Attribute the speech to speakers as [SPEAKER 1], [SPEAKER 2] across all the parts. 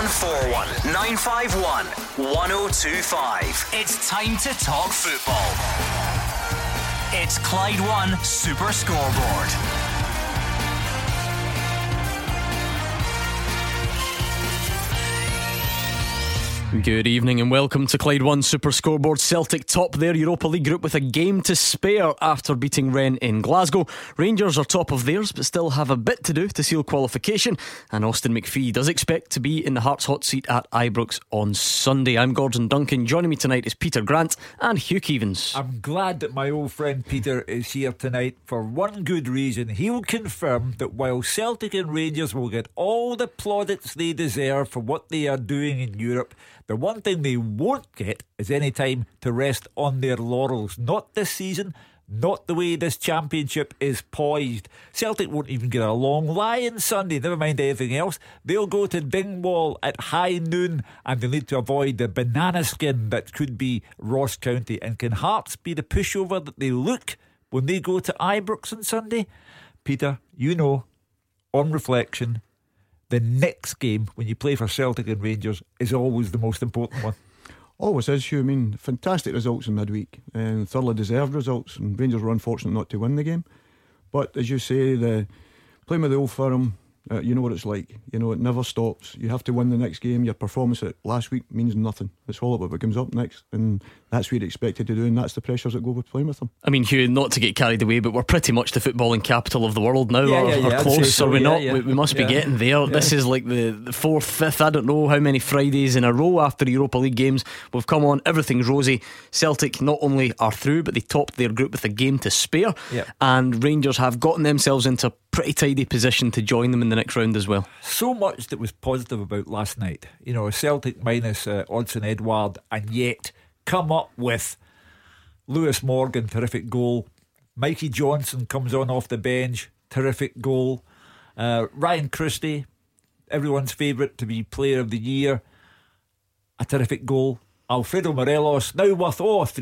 [SPEAKER 1] 0141 951 1025. It's time to talk football. It's Clyde One Super Scoreboard.
[SPEAKER 2] Good evening and welcome to Clyde One Super Scoreboard. Celtic top their Europa League group with a game to spare after beating Rennes in Glasgow. Rangers are top of theirs but still have a bit to do to seal qualification, and Austin McPhee does expect to be in the Hearts' hot seat at Ibrox on Sunday. I'm Gordon Duncan. Joining me tonight is Peter Grant and Hugh Keevins.
[SPEAKER 3] I'm glad that my old friend Peter is here tonight for one good reason. He'll confirm that while Celtic and Rangers will get all the plaudits they deserve for what they are doing in Europe, the one thing they won't get is any time to rest on their laurels. Not this season, not the way this championship is poised. Celtic won't even get a long lie on Sunday, never mind anything else. They'll go to Dingwall at high noon, and they'll need to avoid the banana skin that could be Ross County. And can Hearts be the pushover that they look when they go to Ibrox on Sunday? Peter, you know, on reflection, the next game when you play for Celtic and Rangers is always the most important one.
[SPEAKER 4] Always is, Hugh. I mean, fantastic results in midweek and thoroughly deserved results, and Rangers were unfortunate not to win the game. But as you say, the playing with the Old Firm, you know what it's like. You know, it never stops. You have to win the next game. Your performance at last week means nothing. It's all about what comes up next, and that's what you're expected to do, and that's the pressures that go with playing with them.
[SPEAKER 2] I mean, Hugh, not to get carried away, but we're pretty much the footballing capital of the world now, or close,
[SPEAKER 3] so.
[SPEAKER 2] Are we not?
[SPEAKER 3] Yeah.
[SPEAKER 2] We must be getting there. This is like the fourth, fifth, I don't know how many Fridays in a row after Europa League games we've come on. Everything's rosy. Celtic not only are through, but they topped their group with a game to spare, and Rangers have gotten themselves into a pretty tidy position to join them in the next round as well.
[SPEAKER 3] So much that was positive about last night. You know, Celtic minus Odsonne Edouard, and yet come up with Lewis Morgan, terrific goal. Mikey Johnson comes on off the bench, terrific goal. Ryan Christie, everyone's favourite to be player of the year, a terrific goal. Alfredo Morelos, now worth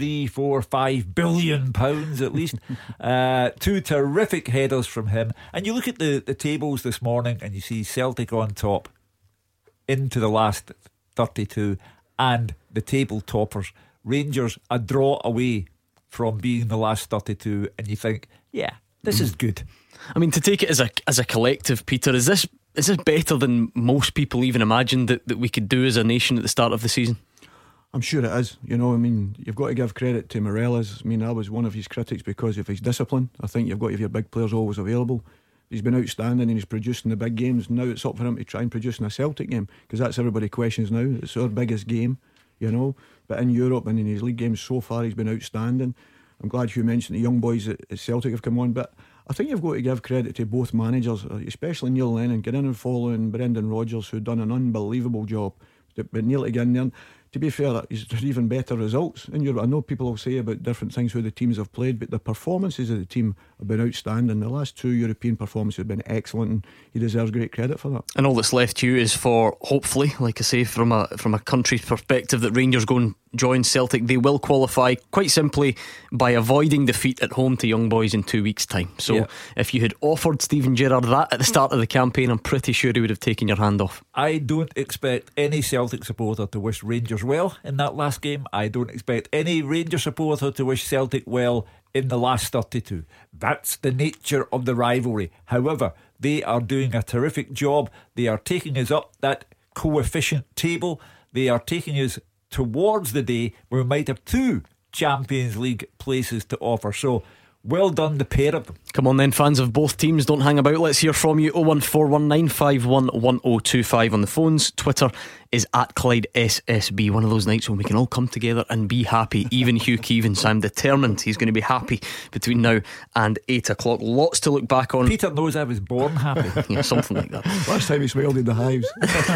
[SPEAKER 3] £3-5 billion at least. Two terrific headers from him. And you look at the tables this morning and you see Celtic on top into the last 32, and the table toppers, Rangers, a draw away from being the last 32, and you think, yeah, this is good.
[SPEAKER 2] I mean, to take it as a collective, Peter, is this better than most people even imagined that we could do as a nation at the start of the season?
[SPEAKER 4] I'm sure it is. You know, I mean, you've got to give credit to Morelos. I mean, I was one of his critics because of his discipline. I think you've got to have your big players always available. He's been outstanding and he's produced in the big games. Now it's up for him to try and produce in a Celtic game, because that's everybody questions now. It's our biggest game, you know. But in Europe and in his league games so far, he's been outstanding. I'm glad Hugh mentioned the young boys at Celtic have come on, but I think you've got to give credit to both managers, especially Neil Lennon, getting and following Brendan Rodgers, who'd done an unbelievable job. But Neil again there. To be fair, he's had even better results in Europe. I know people will say about different things who the teams have played, but the performances of the team have been outstanding. The last two European performances have been excellent, and he deserves great credit for that.
[SPEAKER 2] And all that's left to you is for, hopefully, like I say, from a country's perspective, that Rangers go and join Celtic. They will qualify quite simply by avoiding defeat at home to Young Boys in 2 weeks' time. So if you had offered Steven Gerrard that at the start of the campaign, I'm pretty sure he would have taken your hand off.
[SPEAKER 3] I don't expect any Celtic supporter to wish Rangers well in that last game. I don't expect any Rangers supporter to wish Celtic well in the last 32. That's the nature of the rivalry. However, they are doing a terrific job. They are taking us up that coefficient table. They are taking us towards the day where we might have two Champions League places to offer. So well done, the pair of them.
[SPEAKER 2] Come on then, fans of both teams, don't hang about. Let's hear from you. 01419511025 on the phones. Twitter is at Clyde SSB. One of those nights when we can all come together and be happy. Even Hugh Keevins, I'm determined he's going to be happy between now and 8 o'clock. Lots to look back on.
[SPEAKER 3] Peter knows I was born happy.
[SPEAKER 2] Yeah, something like that.
[SPEAKER 4] Last time he swelled in the hives.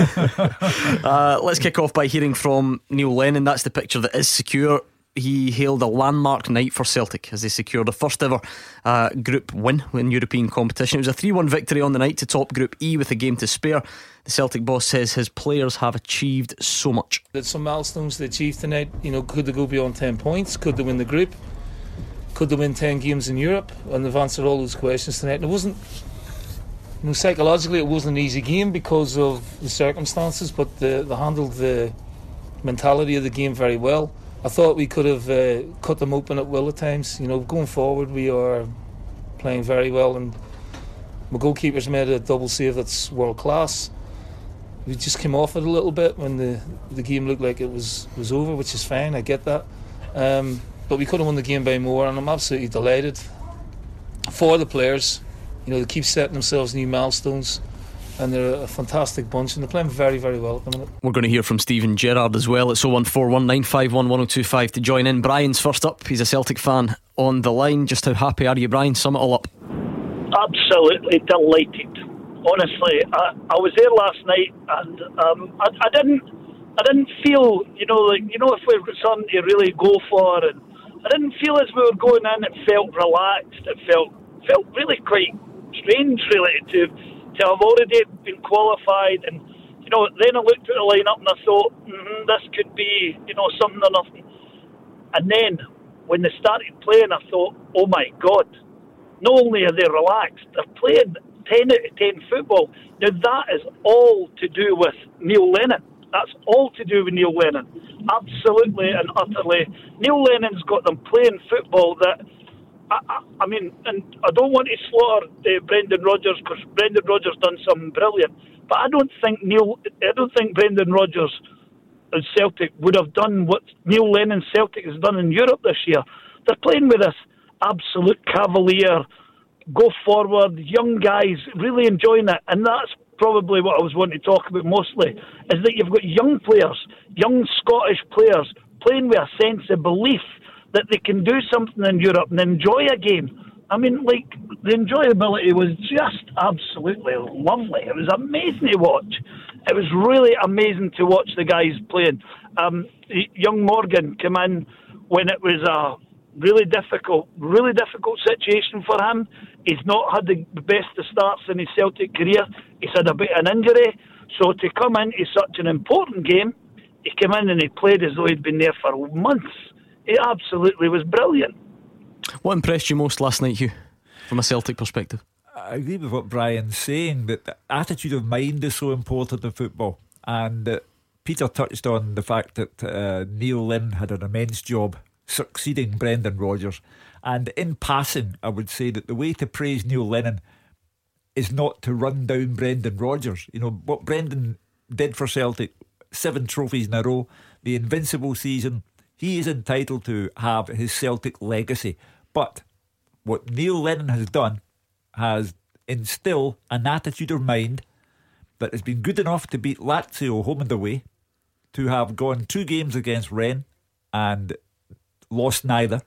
[SPEAKER 2] Let's kick off by hearing from Neil Lennon. That's the picture that is secure. He hailed a landmark night for Celtic as they secured the first ever group win in European competition. It was a 3-1 victory on the night to top Group E with a game to spare. The Celtic boss says his players have achieved so much.
[SPEAKER 5] There's some milestones they achieved tonight. You know, could they go beyond 10 points? Could they win the group? Could they win 10 games in Europe? And they've answered all those questions tonight. And it wasn't Psychologically, it wasn't an easy game because of the circumstances, but they handled the mentality of the game very well. I thought we could have cut them open at will at times. Going forward, we are playing very well, and my goalkeeper's made a double save that's world class. We just came off it a little bit when the game looked like it was over, which is fine. I get that, but we could have won the game by more, and I'm absolutely delighted for the players. They keep setting themselves new milestones, and they're a fantastic bunch, and they're playing very, very well at the minute.
[SPEAKER 2] We're going to hear from Stephen Gerrard as well. It's 01419511025 to join in. Brian's first up. He's a Celtic fan on the line. Just how happy are you, Brian? Sum it all up.
[SPEAKER 6] Absolutely delighted. Honestly, I was there last night, and I didn't feel, if we've got something to really go for, and I didn't feel as we were going in. It felt relaxed. It felt really quite strange, really, to have already been qualified. And then I looked at the lineup and I thought, this could be something or nothing. And then when they started playing, I thought, oh my God, not only are they relaxed, they're playing 10 out of 10 football. Now that is all to do with Neil Lennon. That's all to do with Neil Lennon. Absolutely and utterly. Neil Lennon's got them playing football that, I mean, and I don't want to slaughter Brendan Rodgers, because Brendan Rodgers done something brilliant, but I don't think Brendan Rodgers and Celtic would have done what Neil Lennon Celtic has done in Europe this year. They're playing with this absolute cavalier, go forward, young guys, really enjoying it, and that's probably what I was wanting to talk about mostly, is that you've got young players, young Scottish players, playing with a sense of belief that they can do something in Europe and enjoy a game. I mean, the enjoyability was just absolutely lovely. It was amazing to watch. It was really amazing to watch the guys playing. Young Morgan came in when it was a really difficult situation for him. He's not had the best of starts in his Celtic career. He's had a bit of an injury. So to come into such an important game, he came in and he played as though he'd been there for months. It absolutely was brilliant.
[SPEAKER 2] What impressed you most last night, Hugh, from a Celtic perspective?
[SPEAKER 3] I agree with what Brian's saying, that the attitude of mind is so important in football. And Peter touched on the fact that Neil Lennon had an immense job succeeding Brendan Rodgers. And in passing, I would say that the way to praise Neil Lennon is not to run down Brendan Rodgers. What Brendan did for Celtic, 7 trophies in a row, the invincible season. He is entitled to have his Celtic legacy. But what Neil Lennon has done has instilled an attitude of mind that has been good enough to beat Lazio home and away, to have gone 2 games against Rennes and lost neither.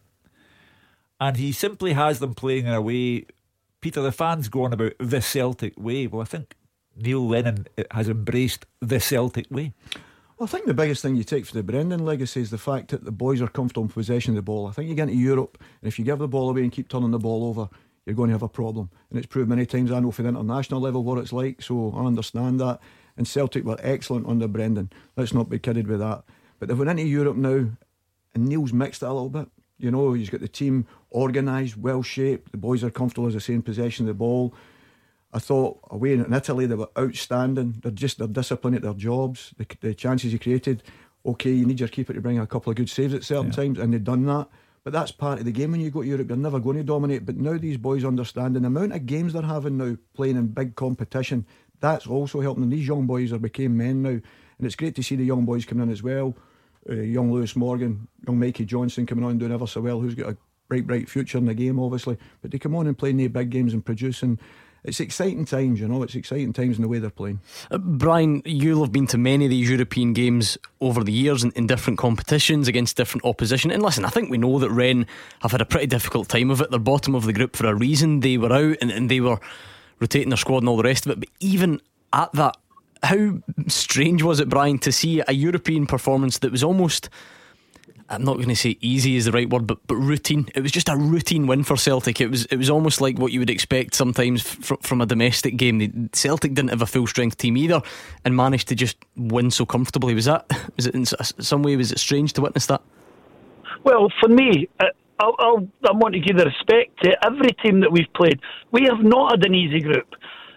[SPEAKER 3] And he simply has them playing in a way, Peter, the fans go on about the Celtic way. Well, I think Neil Lennon has embraced the Celtic way.
[SPEAKER 4] Well, I think the biggest thing you take for the Brendan legacy is the fact that the boys are comfortable in possession of the ball. I think you get into Europe, and if you give the ball away and keep turning the ball over, you're going to have a problem. And it's proved many times, I know for the international level what it's like, so I understand that. And Celtic were excellent under Brendan. Let's not be kidded with that. But they've went into Europe now, and Neil's mixed it a little bit. He's got the team organised, well shaped. The boys are comfortable, as I say, in possession of the ball. I thought away in Italy they were outstanding. They're disciplined at their jobs. The chances he created, okay, you need your keeper to bring a couple of good saves at certain times, and they've done that. But that's part of the game when you go to Europe. You're never going to dominate. But now these boys understand, and the amount of games they're having now, playing in big competition, that's also helping them. These young boys became men now, and it's great to see the young boys coming in as well. Young Lewis Morgan, young Mikey Johnson coming on doing ever so well, who's got a bright future in the game, obviously. But they come on and play in the big games and produce, and it's exciting times, it's exciting times in the way they're playing.
[SPEAKER 2] Brian, you'll have been to many of these European games over the years in different competitions against different opposition. And listen, I think we know that Rennes have had a pretty difficult time of it. They're bottom of the group for a reason. They were out and they were rotating their squad and all the rest of it. But even at that, how strange was it, Brian, to see a European performance that was almost, I'm not going to say easy is the right word, but routine. It was just a routine win for Celtic. It was almost like what you would expect sometimes from a domestic game. Celtic didn't have a full strength team either, and managed to just win so comfortably. Was it in some way, was it strange to witness that?
[SPEAKER 6] Well, for me, I want to give the respect to every team that we've played. We have not had an easy group.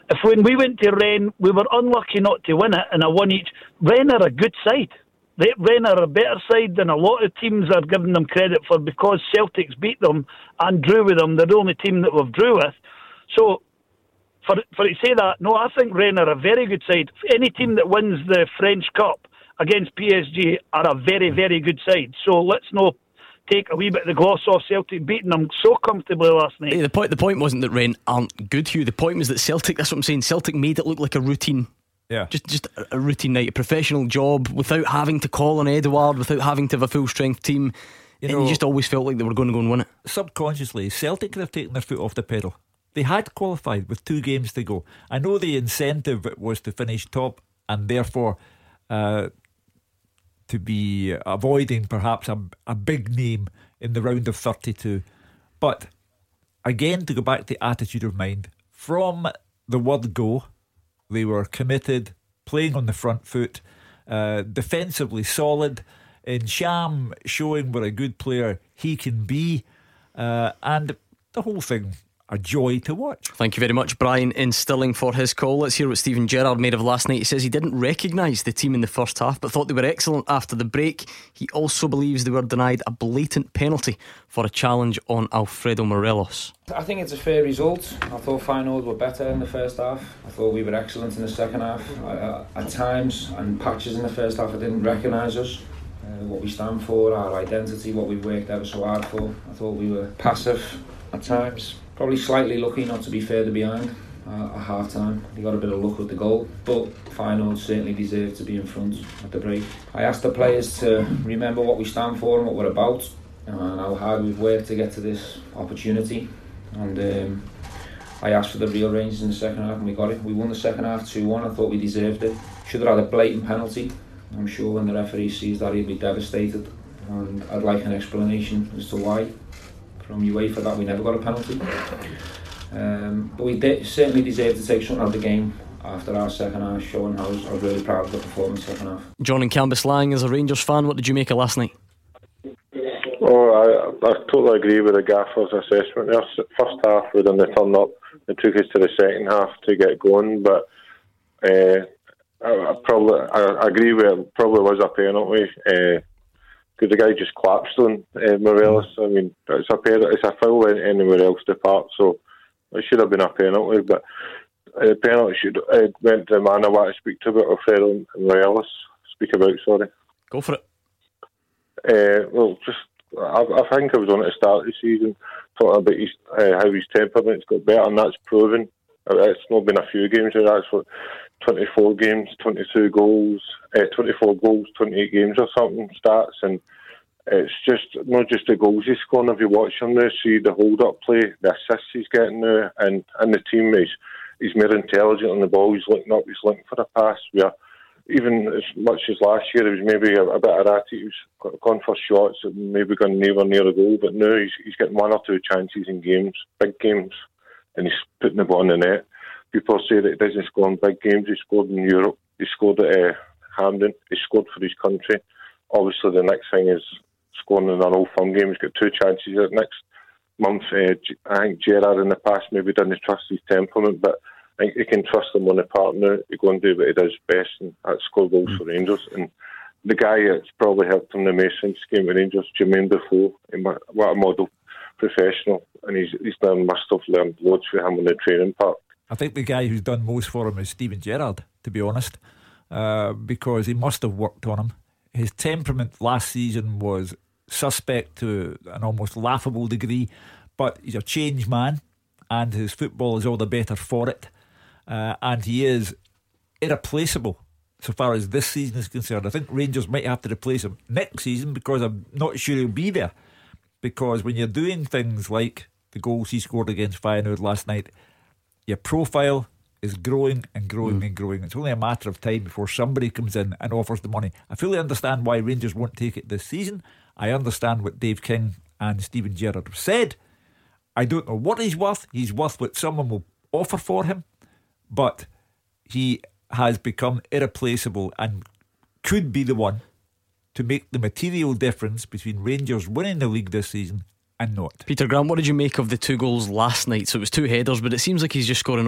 [SPEAKER 6] If when we went to Rennes, we were unlucky not to win it, and I won each. Rennes are a good side. Rennes are a better side than a lot of teams are giving them credit for, because Celtic's beat them and drew with them. They're the only team that we've drew with. So, for to say that, no, I think Rennes are a very good side. Any team that wins the French Cup against PSG are a very, very good side. So let's not take a wee bit of the gloss off Celtic beating them so comfortably last night.
[SPEAKER 2] The point wasn't that Rennes aren't good, Hugh. The point was that Celtic, that's what I'm saying, Celtic made it look like a routine.
[SPEAKER 3] Yeah.
[SPEAKER 2] Just a routine night, a professional job, without having to call on Edouard, without having to have a full strength team. You just always felt like they were going to go and win it.
[SPEAKER 3] Subconsciously, Celtic could have taken their foot off the pedal. They had qualified with 2 games to go. I know the incentive was to finish top, and therefore to be avoiding perhaps a big name in the round of 32. But again, to go back to the attitude of mind, from the word go, they were committed, playing on the front foot, defensively solid, in Sham showing what a good player he can be, and the whole thing a joy to watch.
[SPEAKER 2] Thank you very much, Brian, in Stirling, for his call. Let's hear what Stephen Gerrard made of last night. He says he didn't recognise the team in the first half, but thought they were excellent after the break. He also believes they were denied a blatant penalty for a challenge on Alfredo Morelos.
[SPEAKER 7] I think it's a fair result. I thought Feyenoord were better in the first half. I thought we were excellent in the second half. At times and patches in the first half, I didn't recognise us. What we stand for, our identity, what we've worked ever so hard for. I thought we were passive at times. Probably slightly lucky not to be further behind at half time. They got a bit of luck with the goal, but Feyenoord certainly deserved to be in front at the break. I asked the players to remember what we stand for and what we're about, and how hard we've worked to get to this opportunity. And I asked for the real ranges in the second half, and we got it. We won the second half 2-1. I thought we deserved it. Should have had a blatant penalty. I'm sure when the referee sees that, he'll be devastated, and I'd like an explanation as to why from UEFA that we never got a penalty. But we certainly deserve to take something out of the game after our second half, showing how I was really proud of the performance second half.
[SPEAKER 2] John in Cambuslang, as a Rangers fan, what did you make of last night?
[SPEAKER 8] Oh, I totally agree with the gaffer's assessment there. First half we didn't turn up. It took us to the second half to get going, but I agree with it. Probably was a penalty. Because the guy just collapsed on Morelos. I mean, it's a foul anywhere else depart, so it should have been a penalty. But the penalty should went to the man I want to speak to about Alfredo Morelos. Sorry.
[SPEAKER 2] Go for it.
[SPEAKER 8] Well, just I think I was on at the start of the season talking about how his temperament's got better, and that's proven. It's not been a few games. That's what 24 games, 22 goals, 24 goals, 28 games or something stats, and it's just not just the goals he's scoring. If you watch him now, see the hold-up play, the assists he's getting now, and the team he's more intelligent on the ball. He's looking up, he's looking for the pass. Where even as much as last year, he was maybe a bit erratic. He was gone for shots that maybe gone nowhere near a goal, but now he's getting 1 or 2 chances in games, big games, and he's putting the ball in the net. People say that he doesn't score in big games. He scored in Europe. He scored at Hampden. He scored for his country. Obviously, the next thing is scoring in an Old Firm game. He's got 2 chances at next month. I think Gerrard in the past maybe didn't trust his temperament, but I think he can trust him on the part now to go and do what he does best, and that's score goals for Rangers. And the guy that's probably helped him the most since he came to Rangers, Jermaine Defoe, what a model professional, and he's must have learned loads from him on the training park.
[SPEAKER 3] I think the guy who's done most for him is Steven Gerrard, to be honest, because he must have worked on him. His temperament last season was suspect to an almost laughable degree, but he's a changed man, and his football is all the better for it, and he is irreplaceable so far as this season is concerned. I think Rangers might have to replace him next season, because I'm not sure he'll be there, because when you're doing things like the goals he scored against Feyenoord last night, your profile is growing and growing and growing. It's only a matter of time before somebody comes in and offers the money. I fully understand why Rangers won't take it this season. I understand what Dave King and Steven Gerrard have said. I don't know what he's worth. He's worth what someone will offer for him, but he has become irreplaceable and could be the one to make the material difference between Rangers winning the league this season and not.
[SPEAKER 2] Peter Grant, what did you make of the 2 goals last night? So it was 2 headers, but it seems like he's just scoring all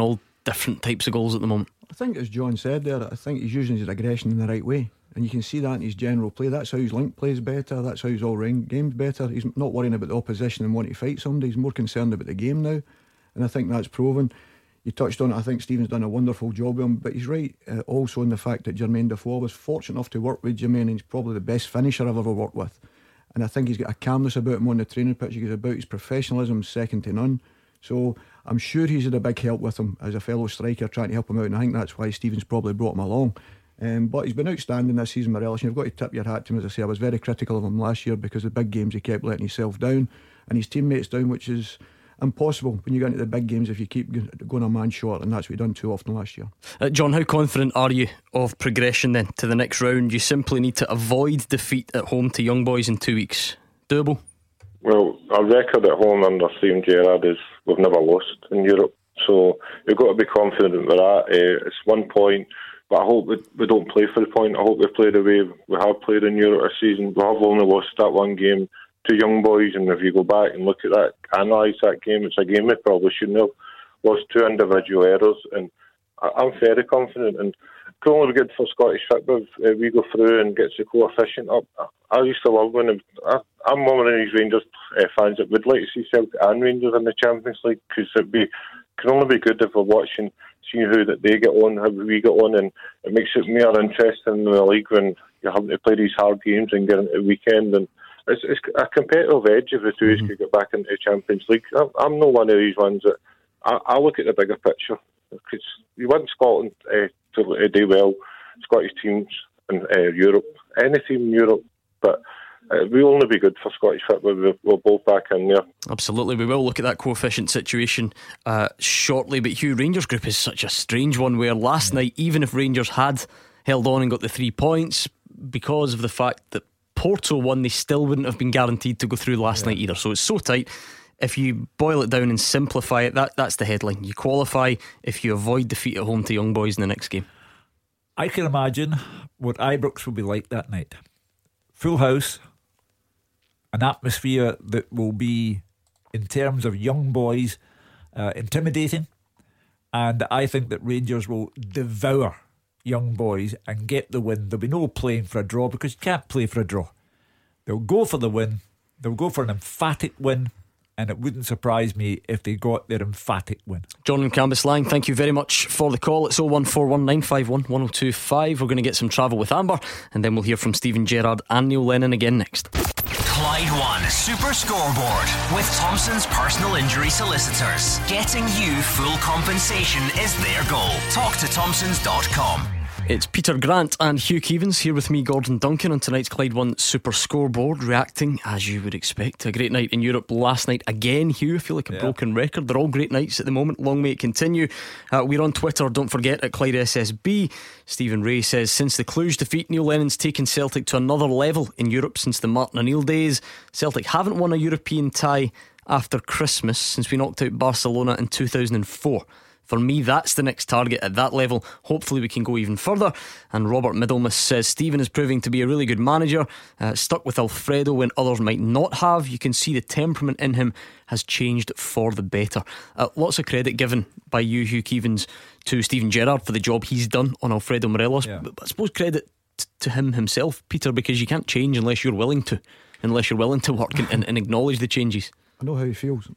[SPEAKER 2] different types of goals at the moment.
[SPEAKER 4] I think, as John said there, I think he's using his aggression in the right way, and you can see that in his general play. That's how his link plays better, that's how his all-round game's better. He's not worrying about the opposition and wanting to fight somebody. He's more concerned about the game now, and I think that's proven. You touched on it. I think Stephen's done a wonderful job with him, but he's right also in the fact that Jermaine Defoe, was fortunate enough to work with Jermaine, and he's probably the best finisher I've ever worked with. And I think he's got a calmness about him on the training pitch. He's about his professionalism, second to none. So I'm sure he's had a big help with him as a fellow striker, trying to help him out, and I think that's why Stephen's probably brought him along. But he's been outstanding this season, Morelos, and you've got to tip your hat to him. As I say, I was very critical of him last year because the big games he kept letting himself down and his teammates down, which is impossible when you get into the big games if you keep going a man short, and that's what we've done too often last year.
[SPEAKER 2] John, how confident are you of progression then to the next round? You simply need to avoid defeat at home to Young Boys in 2 weeks. Doable?
[SPEAKER 8] Well, our record at home under Steven Gerrard is we've never lost in Europe, so you've got to be confident with that. It's 1 point, but I hope we don't play for the point. I hope we play the way we have played in Europe this season. We have only lost that one game to Young Boys, and if you go back and look at that, analyse that game, it's a game we probably shouldn't have lost 2 individual errors, and I'm very confident, and it can only be good for Scottish football if we go through and gets the coefficient up. I used to love when I'm one of these Rangers fans that would like to see Celtic and Rangers in the Champions League, because it can only be good if we're watching, seeing who that they get on, how we get on, and it makes it more interesting in the league when you're having to play these hard games and get into the weekend. And it's a competitive edge if the two could get back into the Champions League. I'm not one of these ones that I look at the bigger picture, because you want Scotland to do well, Scottish teams in Europe, any team in Europe, but we'll only be good for Scottish football. We're both back in there.
[SPEAKER 2] Absolutely, we will look at that coefficient situation shortly. But Hugh, Rangers group is such a strange one, where last night, even if Rangers had held on and got the 3 points, because of the fact that Porto won, they still wouldn't have been guaranteed to go through last night either. So it's so tight. If you boil it down and simplify it, that's the headline. You qualify if you avoid defeat at home to Young Boys in the next game.
[SPEAKER 3] I can imagine what Ibrox will be like that night. Full house, an atmosphere that will be, in terms of Young Boys, intimidating, and I think that Rangers will devour Young Boys and get the win. There'll be no playing for a draw, because you can't play for a draw. They'll go for the win. They'll go for an emphatic win, and it wouldn't surprise me if they got their emphatic win.
[SPEAKER 2] John and Cambuslang, thank you very much for the call. It's 01419511025. We're going to get some travel with Amber, and then we'll hear from Steven Gerrard and Neil Lennon again next.
[SPEAKER 1] Clyde One Super Scoreboard with Thompson's personal injury solicitors. Getting you full compensation is their goal. Talk to Thompsons.com.
[SPEAKER 2] It's Peter Grant and Hugh Keevins here with me, Gordon Duncan, on tonight's Clyde One Super Scoreboard, reacting, as you would expect, to a great night in Europe last night again. Hugh, I feel like a broken record. They're all great nights at the moment. Long may it continue. We're on Twitter, don't forget, at Clyde SSB. Stephen Ray says, since the Cluj defeat, Neil Lennon's taken Celtic to another level in Europe since the Martin O'Neill days. Celtic haven't won a European tie after Christmas since we knocked out Barcelona in 2004. For me, that's the next target at that level. Hopefully we can go even further. And Robert Middlemas says Stephen is proving to be a really good manager, stuck with Alfredo when others might not have. You can see the temperament in him has changed for the better. Lots of credit given by you, Hugh Keevins, to Steven Gerrard for the job he's done on Alfredo Morelos, but I suppose credit to him himself, Peter, because you can't change unless you're willing to work and acknowledge the changes.
[SPEAKER 4] I know how he feels.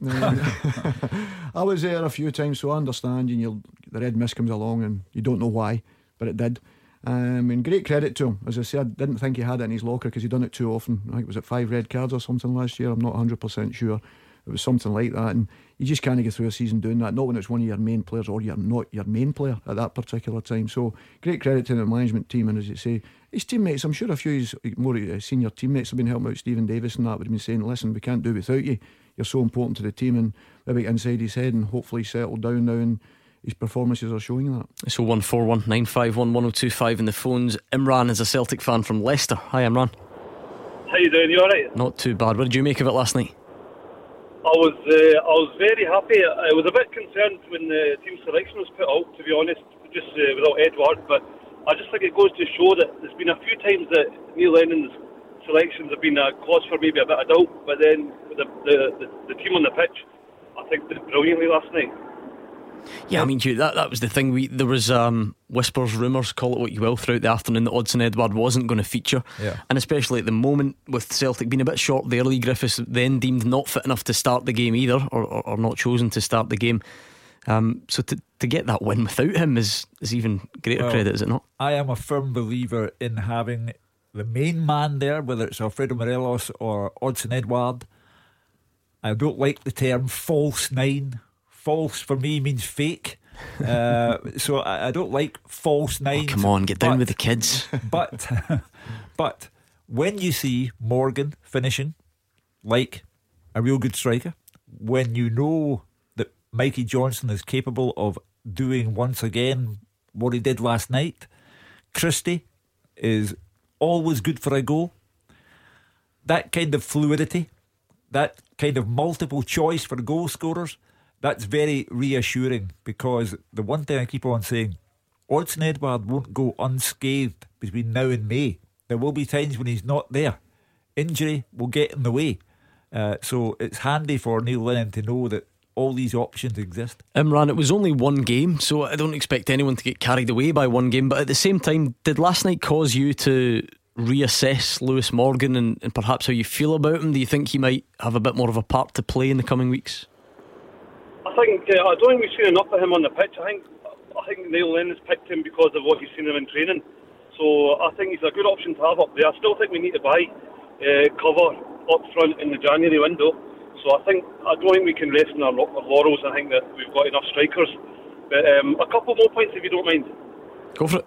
[SPEAKER 4] I was there a few times, so I understand. And the red mist comes along, and you don't know why, but it did. And great credit to him. As I said, I didn't think he had it in his locker because he'd done it too often. I think was it 5 red cards or something last year. I'm not 100% sure. It was something like that, and you just can't get through a season doing that. Not when it's one of your main players, or you're not your main player at that particular time. So great credit to the management team, and as you say, his teammates. I'm sure a few of his more senior teammates have been helping out. Stephen Davis and that would have been saying, listen, we can't do without you. You're so important to the team, and maybe inside his head, and hopefully he's settled down now, and his performances are showing that.
[SPEAKER 2] So 141-951-1025 in the phones. Imran is a Celtic fan from Leicester. Hi Imran.
[SPEAKER 6] How you doing? You alright?
[SPEAKER 2] Not too bad. What did you make of it last night?
[SPEAKER 6] I was very happy. I was a bit concerned when the team selection was put out, to be honest, just without Edouard, but I just think it goes to show that there's been a few times that Neil Lennon's selections have been a cause for maybe a bit of doubt, but then with the team on the pitch, I think did brilliantly last night.
[SPEAKER 2] Yeah, I mean, Hugh, that was the thing. There was whispers, rumours, call it what you will, throughout the afternoon that Odsonne Edouard wasn't going to feature. And especially at the moment, with Celtic being a bit short there, Lee Griffiths then deemed not fit enough to start the game either, or not chosen to start the game. So to get that win without him is even greater credit, is it not?
[SPEAKER 3] I am a firm believer in having the main man there, whether it's Alfredo Morelos or Odsonne Edouard. I don't like the term false nine. False for me means fake. So I don't like false nines.
[SPEAKER 2] Come on, get down with the kids.
[SPEAKER 3] But when you see Morgan finishing like a real good striker, when you know that Mikey Johnson is capable of doing once again what he did last night, Christie is always good for a goal. That kind of fluidity, that kind of multiple choice for goal scorers, that's very reassuring, because the one thing I keep on saying, Odsonne Edouard won't go unscathed between now and May. There will be times when he's not there. Injury will get in the way. So it's handy for Neil Lennon to know that all these options exist.
[SPEAKER 2] Imran, it was only one game, so I don't expect anyone to get carried away by one game, but at the same time, did last night cause you to reassess Lewis Morgan and perhaps how you feel about him? Do you think he might have a bit more of a part to play in the coming weeks?
[SPEAKER 9] I don't think we've seen enough of him on the pitch. I think Neil Lennon's picked him because of what he's seen him in training. So I think he's a good option to have up there. I still think we need to buy cover up front in the January window. So I don't think we can rest on our laurels. I think that we've got enough strikers. But a couple more points, if you don't mind.
[SPEAKER 2] Go for it.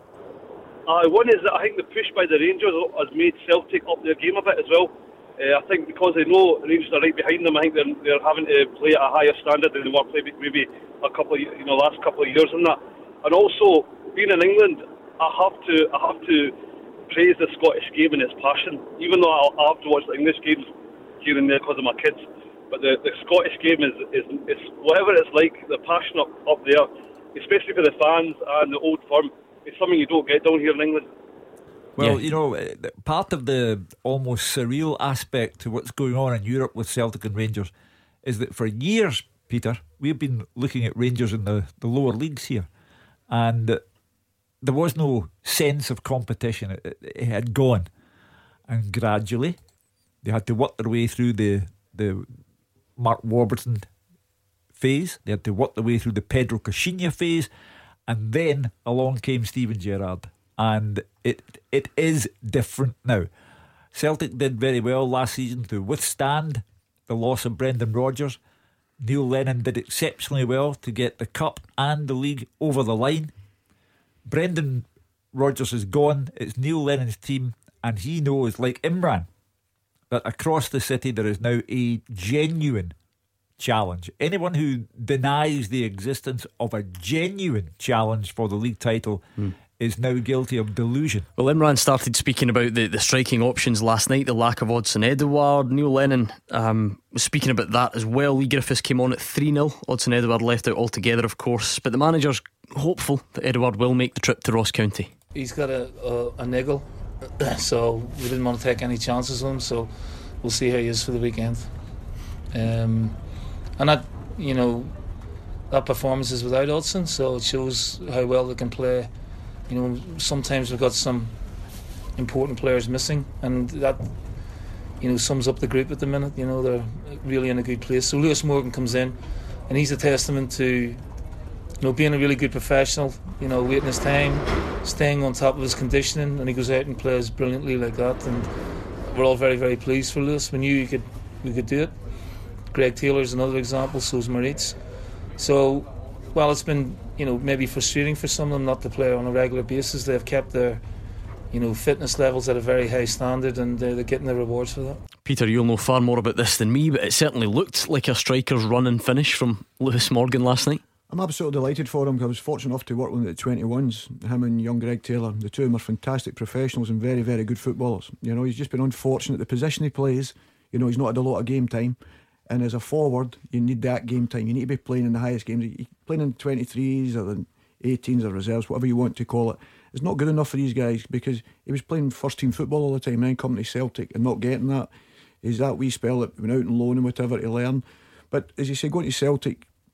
[SPEAKER 9] One is that I think the push by the Rangers has made Celtic up their game a bit as well. I think because they know the Rangers are right behind them, I think they're having to play at a higher standard than they were playing maybe a couple of, last couple of years and that. And also, being in England, I have to praise the Scottish game and its passion. Even though I have to watch the English games here and there because of my kids, but the Scottish game is whatever it's like. The passion up there, especially for the fans and the Old Firm, it's something you don't get down here in England.
[SPEAKER 3] Well, part of the almost surreal aspect to what's going on in Europe with Celtic and Rangers is that for years, Peter, we've been looking at Rangers in the lower leagues here, and there was no sense of competition. It had gone, and gradually they had to work their way through the Mark Warburton phase. They had to work their way through the Pedro Caixinha phase, and then along came Steven Gerrard. And it is different now. Celtic did very well last season to withstand the loss of Brendan Rodgers. Neil Lennon did exceptionally well to get the cup and the league over the line. Brendan Rodgers is gone. It's Neil Lennon's team, and he knows, like Imran, that across the city there is now a genuine challenge. Anyone who denies the existence of a genuine challenge for the league title is now guilty of delusion.
[SPEAKER 2] Well, Imran started speaking about the striking options last night, the lack of Odsonne Edouard. Neil Lennon was speaking about that as well. Lee Griffiths came on at 3-0. Odsonne Edouard left out altogether, of course, but the manager's hopeful that Edouard will make the trip to Ross County.
[SPEAKER 5] He's got a niggle, so we didn't want to take any chances on him, so we'll see how he is for the weekend. And that, that performance is without Odsonne, so it shows how well they can play. Sometimes we've got some important players missing, and that sums up the group at the minute. They're really in a good place. So Lewis Morgan comes in, and he's a testament to being a really good professional, waiting his time, staying on top of his conditioning, and he goes out and plays brilliantly like that, and we're all very, very pleased for Lewis. We knew we could do it. Greg Taylor's another example, so's Moritz. So while it's been maybe frustrating for some of them not to play on a regular basis, they've kept their fitness levels at a very high standard, and they're getting their rewards for that.
[SPEAKER 2] Peter, you'll know far more about this than me, but it certainly looked like a striker's run and finish from Lewis Morgan last night.
[SPEAKER 4] I'm absolutely delighted for him, because I was fortunate enough to work with him at the 21s. Him and young Greg Taylor, the two of them are fantastic professionals and very, very good footballers. He's just been unfortunate. The position he plays, he's not had a lot of game time, and as a forward you need that game time. You need to be playing in the highest games. You playing in 23s or the 18s or reserves, whatever you want to call it. It's not good enough for these guys, because he was playing first team football all the time, then coming to Celtic and not getting that. Is that wee spell that went out and loan and whatever to learn. But as you say, going to Celtic,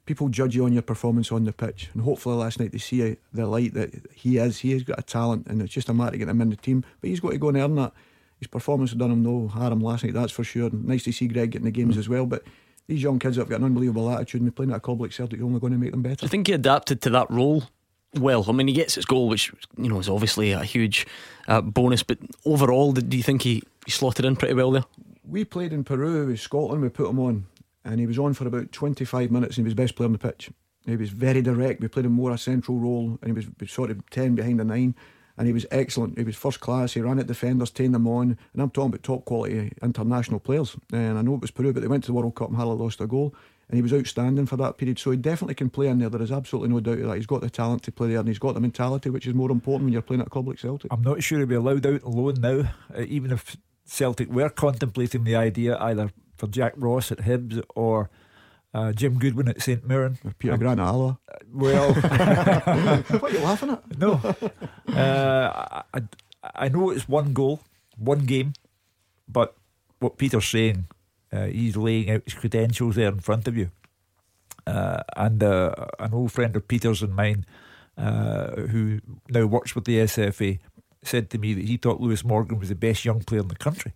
[SPEAKER 4] people judge you on your performance on the pitch, and hopefully last night they see the light that he has got a talent, and it's just a matter of getting him in the team, but he's got to go and earn that. His performance has done him no harm last night, that's for sure. Nice to see Greg getting the games as well, but these young kids have got an unbelievable attitude, and they're playing at a club like Celtic, you're only going to make them better.
[SPEAKER 2] Do you think he adapted to that role well? I mean, he gets his goal, which is obviously a huge bonus, but overall, do you think he slotted in pretty well there? We
[SPEAKER 4] played in Peru with Scotland, we put him on, and he was on for about 25 minutes, and he was best player on the pitch. He was very direct. We played him more a central role, and he was sort of 10 behind the 9, and he was excellent. He was first class. He ran at defenders, tamed them on, and I'm talking about top quality international players. And I know it was Peru, but they went to the World Cup and hardly lost a goal, and he was outstanding for that period. So he definitely can play in there. There is absolutely no doubt of that. He's got the talent to play there, and he's got the mentality, which is more important when you're playing at a club like Celtic.
[SPEAKER 3] I'm not sure he'll be allowed out on loan now, even if Celtic were contemplating the idea either for Jack Ross at Hibs or Jim Goodwin at St Mirren,
[SPEAKER 4] Peter Grant at Alloa.
[SPEAKER 3] Well,
[SPEAKER 4] what are you laughing at?
[SPEAKER 3] No, I know it's one goal, one game, but what Peter's saying, he's laying out his credentials there in front of you. And an old friend of Peter's and mine, who now works with the SFA, said to me that he thought Lewis Morgan was the best young player in the country.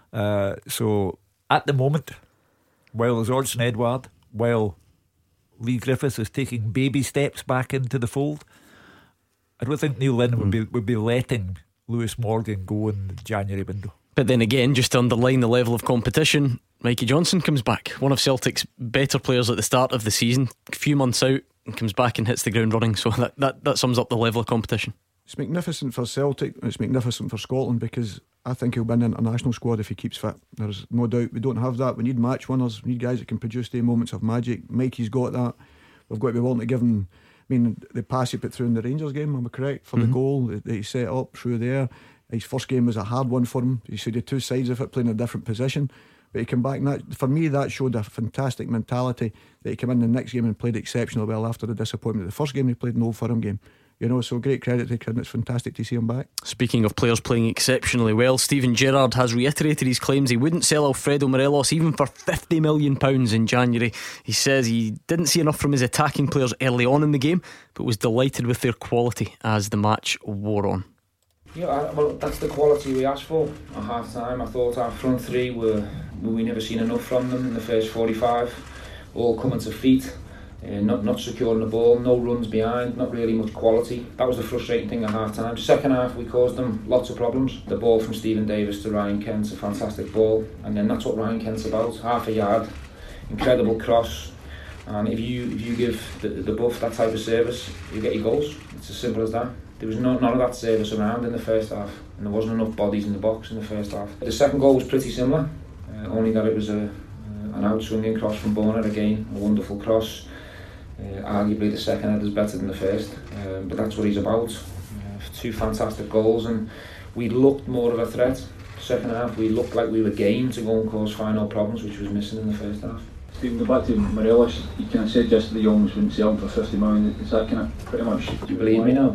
[SPEAKER 3] So at the moment, while there's Odsonne Edouard, while Lee Griffiths is taking baby steps back into the fold, I don't think Neil Lennon would be letting Lewis Morgan go in the January window.
[SPEAKER 2] But then again, just to underline the level of competition, Mikey Johnson comes back, one of Celtic's better players at the start of the season, a few months out, and comes back and hits the ground running. So that sums up the level of competition.
[SPEAKER 4] It's magnificent for Celtic, and it's magnificent for Scotland, because I think he'll be in the international squad if he keeps fit. There's no doubt. We don't have that. We need match winners. We need guys that can produce their moments of magic. Mikey's got that. We've got to be willing to give him. I mean, the pass he put through in the Rangers game, am I correct, for the goal that he set up through there. His first game was a hard one for him. He said he had two sides of it, playing a different position, but he came back, and that, for me, that showed a fantastic mentality, that he came in the next game and played exceptionally well after the disappointment of the first game he played in Old Firm game. So great credit to him. It's fantastic to see him back.
[SPEAKER 2] Speaking of players playing exceptionally well, Steven Gerrard has reiterated his claims he wouldn't sell Alfredo Morelos even for £50 million in January. He says he didn't see enough from his attacking players early on in the game, but was delighted with their quality as the match wore on.
[SPEAKER 7] Yeah, well, that's the quality we asked for at half time. I thought our front three we never seen enough from them in the first 45, all coming to feet. Not securing the ball, no runs behind, not really much quality. That was the frustrating thing at half time. Second half we caused them lots of problems. The ball from Stephen Davis to Ryan Kent's a fantastic ball, and then that's what Ryan Kent's about. Half a yard, incredible cross, and if you give the buff that type of service, you get your goals. It's as simple as that. There was none of that service around in the first half, and there wasn't enough bodies in the box in the first half. The second goal was pretty similar, only that it was an out-swinging cross from Bonner, again a wonderful cross. Arguably the second header is better than the first, but that's what he's about. Two fantastic goals, and we looked more of a threat. Second half we looked like we were game to go and cause final problems, which was missing in the first half.
[SPEAKER 10] Stephen, go back to Morelos. You kind of said yesterday you almost wouldn't sell him for 50 million. Is that kind of pretty much?
[SPEAKER 7] Do you believe me now?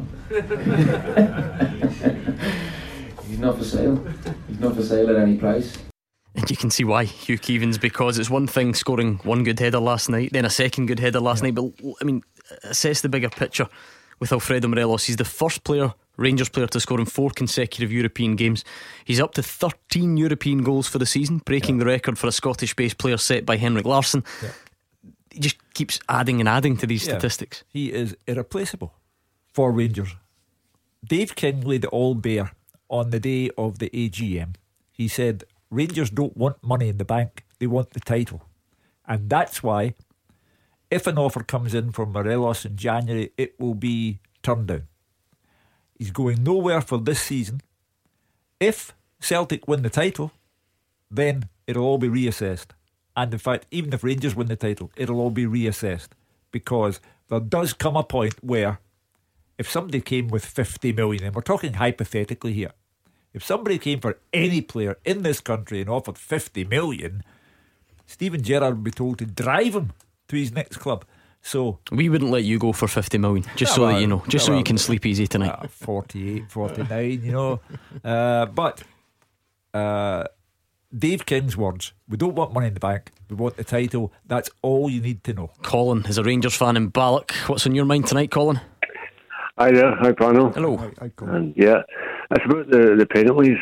[SPEAKER 7] He's not for sale. He's not for sale at any price.
[SPEAKER 2] And you can see why, Hugh Keevins, because it's one thing scoring one good header last night, then a second good header last night, but I mean, assess the bigger picture with Alfredo Morelos. He's the first Rangers player to score in 4 consecutive European games. He's up to 13 European goals for the season, breaking the record for a Scottish-based player set by Henrik Larsson. He just keeps adding and adding to these statistics.
[SPEAKER 3] He is irreplaceable for Rangers. Dave King laid it all bare on the day of the AGM. He said Rangers don't want money in the bank, they want the title. And that's why, if an offer comes in for Morelos in January, it will be turned down. He's going nowhere for this season. If Celtic win the title, then it'll all be reassessed. And in fact, even if Rangers win the title, it'll all be reassessed. Because there does come a point where if somebody came with 50 million, and we're talking hypothetically here, if somebody came for any player in this country and offered 50 million, Steven Gerrard would be told to drive him to his next club. So
[SPEAKER 2] we wouldn't let you go for 50 million, just so that you know, just so you can sleep easy tonight.
[SPEAKER 3] 48, 49, But Dave King's words: we don't want money in the bank, we want the title. That's all you need to know.
[SPEAKER 2] Colin is a Rangers fan in Ballock. What's on your mind tonight, Colin?
[SPEAKER 11] Hi there, hi panel.
[SPEAKER 2] Hello.
[SPEAKER 4] Hi, Colin.
[SPEAKER 11] And yeah, it's about the penalties.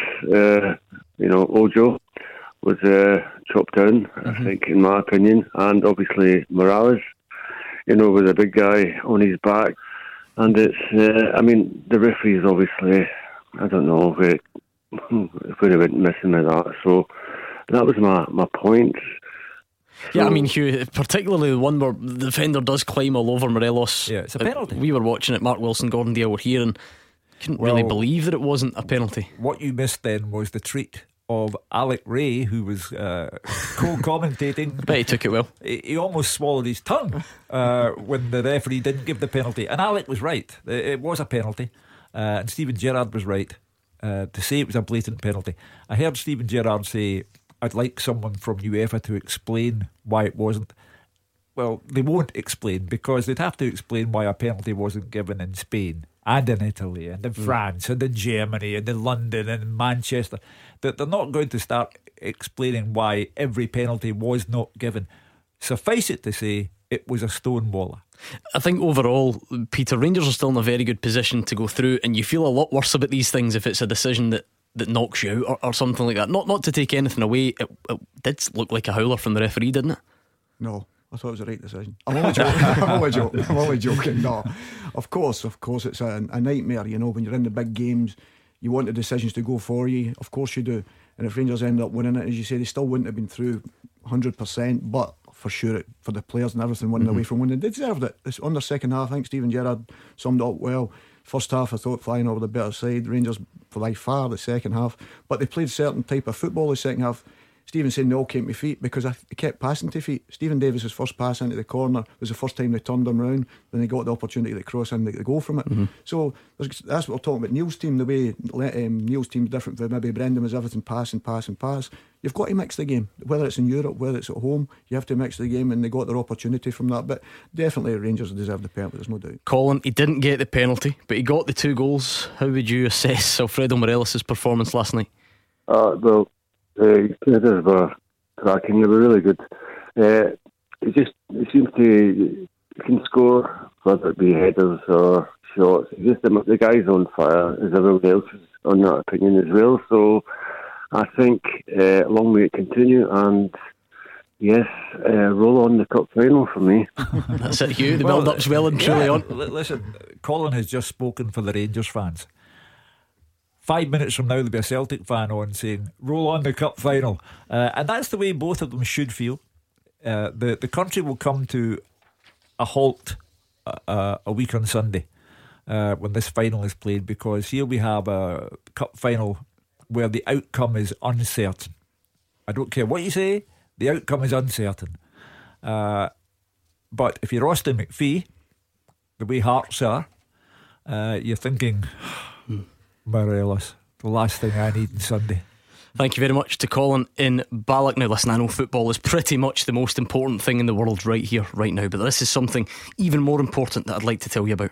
[SPEAKER 11] Ojo was chopped down, I think, in my opinion, and obviously Morales, with a big guy on his back. And it's, the referees obviously, I don't know if we went missing with that. So that was my point.
[SPEAKER 2] Yeah, Hugh, particularly the one where the defender does climb all over Morelos.
[SPEAKER 3] Yeah, it's a penalty.
[SPEAKER 2] We were watching it, Mark Wilson, Gordon Dale were here, and couldn't really believe that it wasn't a penalty.
[SPEAKER 3] What you missed then was the treat of Alec Ray, who was co-commentating.
[SPEAKER 2] I bet he took it well.
[SPEAKER 3] He almost swallowed his tongue when the referee didn't give the penalty. And Alec was right. It was a penalty. And Stephen Gerrard was right to say it was a blatant penalty. I heard Stephen Gerrard say, I'd like someone from UEFA to explain why it wasn't. Well, they won't explain, because they'd have to explain why a penalty wasn't given in Spain and in Italy and in France and in Germany and in London and in Manchester. That they're not going to start explaining why every penalty was not given. Suffice it to say, it was a stonewaller.
[SPEAKER 2] I think overall, Peter, Rangers are still in a very good position to go through, and you feel a lot worse about these things if it's a decision that knocks you out or something like that. Not to take anything away, it did look like a howler from the referee, didn't it?
[SPEAKER 4] No, I thought it was the right decision. I'm only joking. No, of course it's a nightmare. When you're in the big games, you want the decisions to go for you. Of course you do. And if Rangers end up winning it, as you say, they still wouldn't have been through 100%, but for sure, for the players and everything, winning away from winning, they deserved it. It's on their second half. I think Stephen Gerrard summed it up well. First half, I thought flying over the better side. Rangers by far the second half, but they played certain type of football the second half. Stephen said they all came to feet because they kept passing to feet. Stephen Davis' first pass into the corner was the first time they turned him round. Then they got the opportunity to cross in, the goal from it. So that's what we're talking about. Neil's team, the way Neil's team's different from maybe Brendan, was everything pass. You've got to mix the game, whether it's in Europe, whether it's at home. You have to mix the game, and they got their opportunity from that. But definitely Rangers deserve the penalty, there's no doubt.
[SPEAKER 2] Colin, he didn't get the penalty, but he got the 2 goals. How would you assess Alfredo Morelos' performance last night?
[SPEAKER 11] The players were cracking. They were really good. It seems he can score, whether it be headers or shots. The guy's on fire, as everyone else is on that opinion as well. So I think long may it continue, and yes, roll on the cup final for me.
[SPEAKER 2] That's it, Hugh. The build-up's well and truly on.
[SPEAKER 3] Listen, Colin has just spoken for the Rangers fans. 5 minutes from now there'll be a Celtic fan on saying roll on the cup final, and that's the way both of them should feel. The country will come to a halt a week on Sunday when this final is played, because here we have a cup final where the outcome is uncertain. I don't care what you say, the outcome is uncertain. But if you're Austin McPhee, the way Hearts are, you're thinking Morelos, the last thing I need on Sunday.
[SPEAKER 2] Thank you very much to Colin in Ballock. Now listen, I know football is pretty much the most important thing in the world right here, right now, but this is something even more important that I'd like to tell you about.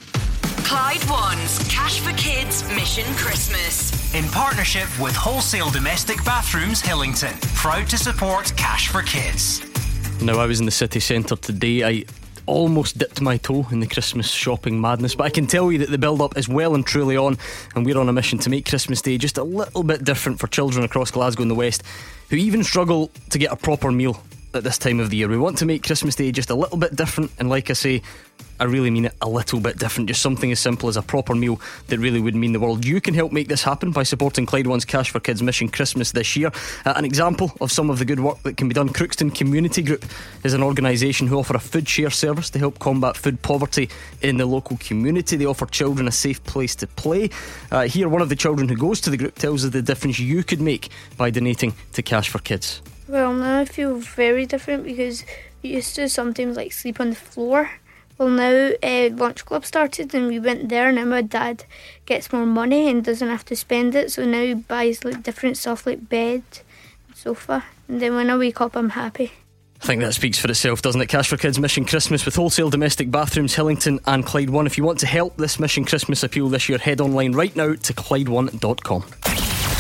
[SPEAKER 12] Clyde One's Cash for Kids Mission Christmas,
[SPEAKER 1] in partnership with Wholesale Domestic Bathrooms Hillington, proud to support Cash for Kids.
[SPEAKER 2] Now, I was in the city centre today. I almost dipped my toe in the Christmas shopping madness, but I can tell you that the build-up is well and truly on, and we're on a mission to make Christmas Day just a little bit different for children across Glasgow and the West who even struggle to get a proper meal at this time of the year. We want to make Christmas Day just a little bit different, and like I say, I really mean it, a little bit different. Just something as simple as a proper meal that really would mean the world. You can help make this happen by supporting Clyde One's Cash for Kids Mission Christmas this year. An example of some of the good work that can be done: Crookston Community Group is an organisation who offer a food share service to help combat food poverty in the local community. They offer children a safe place to play. Here, one of the children who goes to the group tells us the difference you could make by donating to Cash for Kids.
[SPEAKER 13] Well, now I feel very different, because we used to sometimes sleep on the floor. Well, now Lunch Club started and we went there, and now my dad gets more money and doesn't have to spend it, so now he buys different stuff like bed, sofa, and then when I wake up I'm happy.
[SPEAKER 2] I think that speaks for itself, doesn't it? Cash for Kids Mission Christmas with Wholesale Domestic Bathrooms Hillington and Clyde One. If you want to help this Mission Christmas appeal this year, head online right now to Clyde1.com.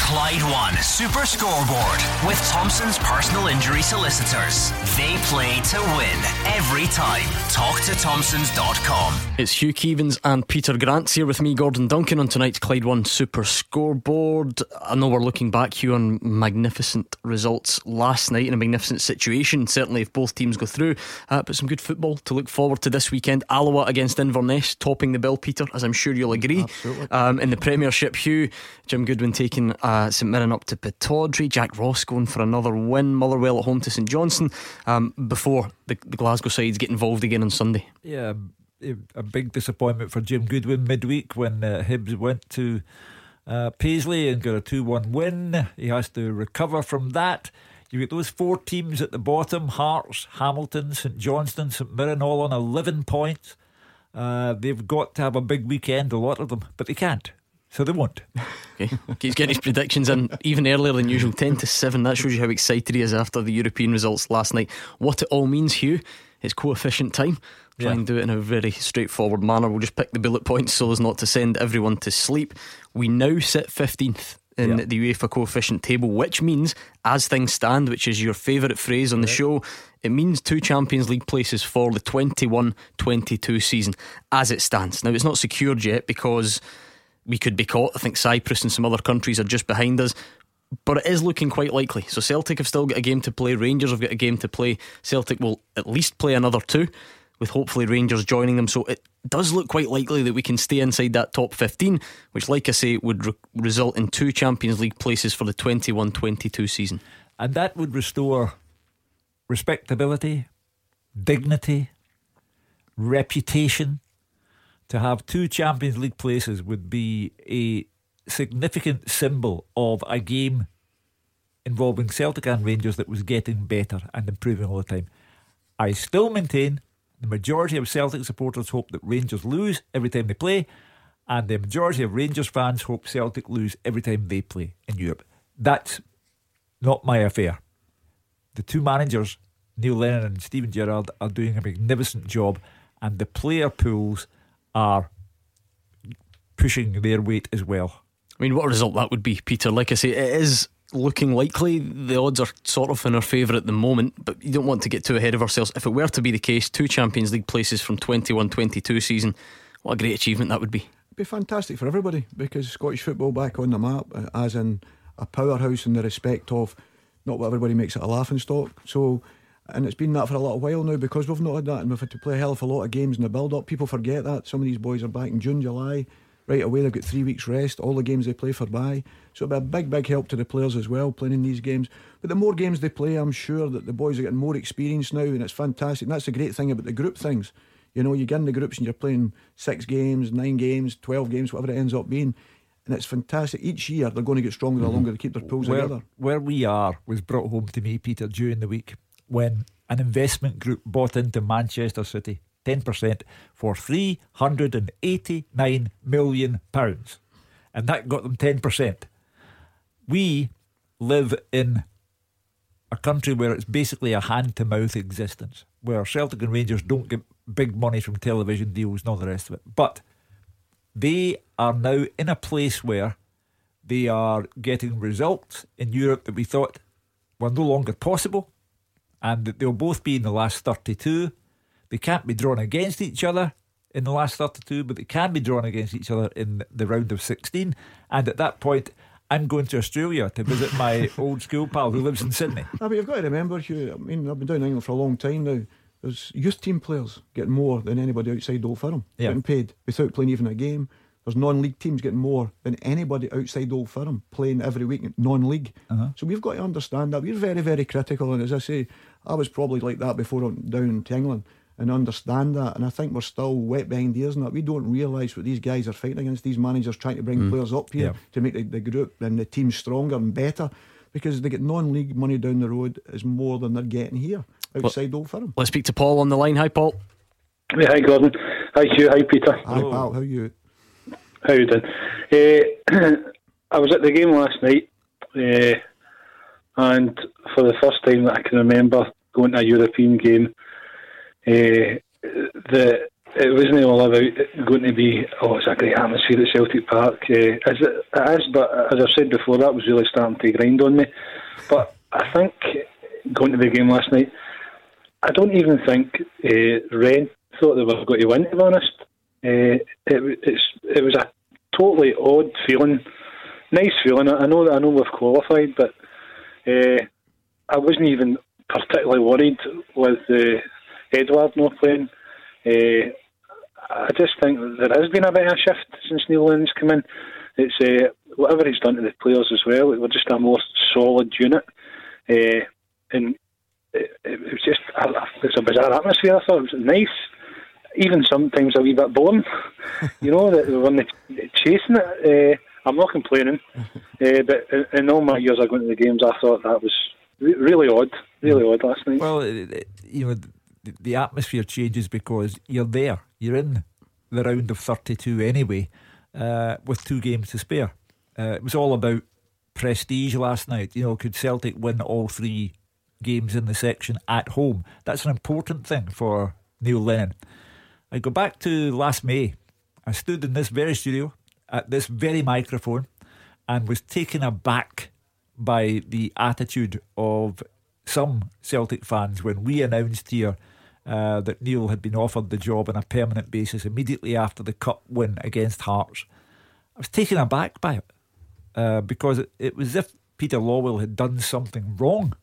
[SPEAKER 1] Clyde One Super Scoreboard with Thompson's personal injury solicitors. They play to win every time. Talk to Thompsons.com.
[SPEAKER 2] It's Hugh Keevins and Peter Grant's here with me, Gordon Duncan, on tonight's Clyde One Super Scoreboard. I know we're looking back, Hugh, on magnificent results last night in a magnificent situation, certainly if both teams go through, but some good football to look forward to this weekend. Alloa against Inverness topping the bill, Peter, as I'm sure you'll agree.
[SPEAKER 4] Absolutely.
[SPEAKER 2] In the Premiership, Hugh, Jim Goodwin taking St Mirren up to Pittodrie, Jack Ross going for another win, Motherwell at home to St Johnstone, before the Glasgow sides get involved again on Sunday.
[SPEAKER 3] Yeah, a big disappointment for Jim Goodwin midweek when Hibs went to Paisley and got a 2-1 win. He has to recover from that. You get those 4 teams at the bottom: Hearts, Hamilton, St Johnstone, St Mirren, all on 11 points. They've got to have a big weekend, a lot of them, but they can't, so they won't.
[SPEAKER 2] Okay. He's getting his predictions in even earlier than usual, 10-7. That shows you how excited he is after the European results last night. What it all means, Hugh, it's coefficient time. Try and do it in a very straightforward manner. We'll just pick the bullet points so as not to send everyone to sleep. We now sit 15th in the UEFA coefficient table, which means, as things stand, which is your favourite phrase on the show, it means 2 Champions League places for the 21-22 season as it stands. Now, it's not secured yet because we could be caught. I think Cyprus and some other countries are just behind us, but it is looking quite likely. So Celtic have still got a game to play, Rangers have got a game to play. Celtic will at least play another 2, with hopefully Rangers joining them. So it does look quite likely that we can stay inside that top 15, which, like I say, would result in 2 Champions League places for the 21-22 season.
[SPEAKER 3] And that would restore respectability, dignity, reputation. To have 2 Champions League places would be a significant symbol of a game involving Celtic and Rangers that was getting better and improving all the time. I still maintain the majority of Celtic supporters hope that Rangers lose every time they play, and the majority of Rangers fans hope Celtic lose every time they play in Europe. That's not my affair. The 2 managers, Neil Lennon and Steven Gerrard, are doing a magnificent job, and the player pools are pushing their weight as well.
[SPEAKER 2] I mean, what a result that would be, Peter. Like I say, it is looking likely. The odds are sort of in our favour at the moment, but you don't want to get too ahead of ourselves. If it were to be the case, 2 Champions League places from 21-22 season, what a great achievement that would be.
[SPEAKER 4] It'd be fantastic for everybody, because Scottish football back on the map, as in a powerhouse in the respect of not what everybody makes it a laughing stock. So, and it's been that for a little while now, because we've not had that, and we've had to play a hell of a lot of games in the build up. People forget that some of these boys are back in June, July. Right away they've got 3 weeks rest, all the games they play for bye. So it'll be a big help to the players as well, playing in these games. But the more games they play, I'm sure that the boys are getting more experience now, and it's fantastic. And that's the great thing about the group things. You know, you get in the groups and you're playing 6 games, 9 games, 12 games, whatever it ends up being, and it's fantastic. Each year they're going to get stronger the longer they keep their pools together.
[SPEAKER 3] Where we are was brought home to me, Peter, during the week when an investment group bought into Manchester City 10% for £389 million, and that got them 10%. We live in a country where it's basically a hand-to-mouth existence, where Celtic and Rangers don't get big money from television deals and all the rest of it, but they are now in a place where they are getting results in Europe that we thought were no longer possible, and that they'll both be in the last 32. They can't be drawn against each other in the last 32, but they can be drawn against each other in the round of 16. And at that point, I'm going to Australia to visit my old school pal who lives in Sydney.
[SPEAKER 4] But you've got to remember, Hugh, I mean, I've been down in England for a long time now. There's youth team players getting more than anybody outside Old Firm, getting paid without playing even a game. There's non-league teams getting more than anybody outside Old Firm, playing every week non-league. So we've got to understand that. We're very, very critical, and as I say, I was probably like that before I went down to England, and understand that, and I think we're still wet behind the ears in that. We don't realise what these guys are fighting against, these managers trying to bring players up here to make the group and the team stronger and better, because they get non-league money down the road is more than they're getting here outside Old Firm.
[SPEAKER 2] Let's speak to Paul on the line. Hi, Paul.
[SPEAKER 14] Hey, hi, Gordon. Hi, Hugh. Hi, Peter.
[SPEAKER 4] Hi, pal. How are you?
[SPEAKER 14] How you doing? I was at the game last night, and for the first time that I can remember going to a European game, the it wasn't all about going to be, it's a great atmosphere at Celtic Park. It is, but as I've said before, that was really starting to grind on me. But I think going to the game last night, I don't even think Rennes thought they were going to win, to be honest. It was a totally odd feeling, nice feeling. I know we've qualified, but I wasn't even particularly worried with Edouard not playing. I just think there has been a bit of a shift since Neil Lennon's come in. It's whatever he's done to the players as well. We're just a more solid unit, and it was just it's a bizarre atmosphere. I thought it was nice, even sometimes a wee bit boring. You know, that we weren't chasing it. I'm not complaining, but in all my years of going to the games, I thought that was really odd last night.
[SPEAKER 3] Well, you know, the atmosphere changes because you're there. You're in the round of 32 anyway, with 2 games to spare. It was all about prestige last night. You know, could Celtic win all 3 games in the section at home? That's an important thing for Neil Lennon. I go back to last May. I stood in this very studio at this very microphone and was taken aback by the attitude of some Celtic fans when we announced here that Neil had been offered the job on a permanent basis immediately after the cup win against Hearts. I was taken aback by it because it was as if Peter Lawwell had done something wrong,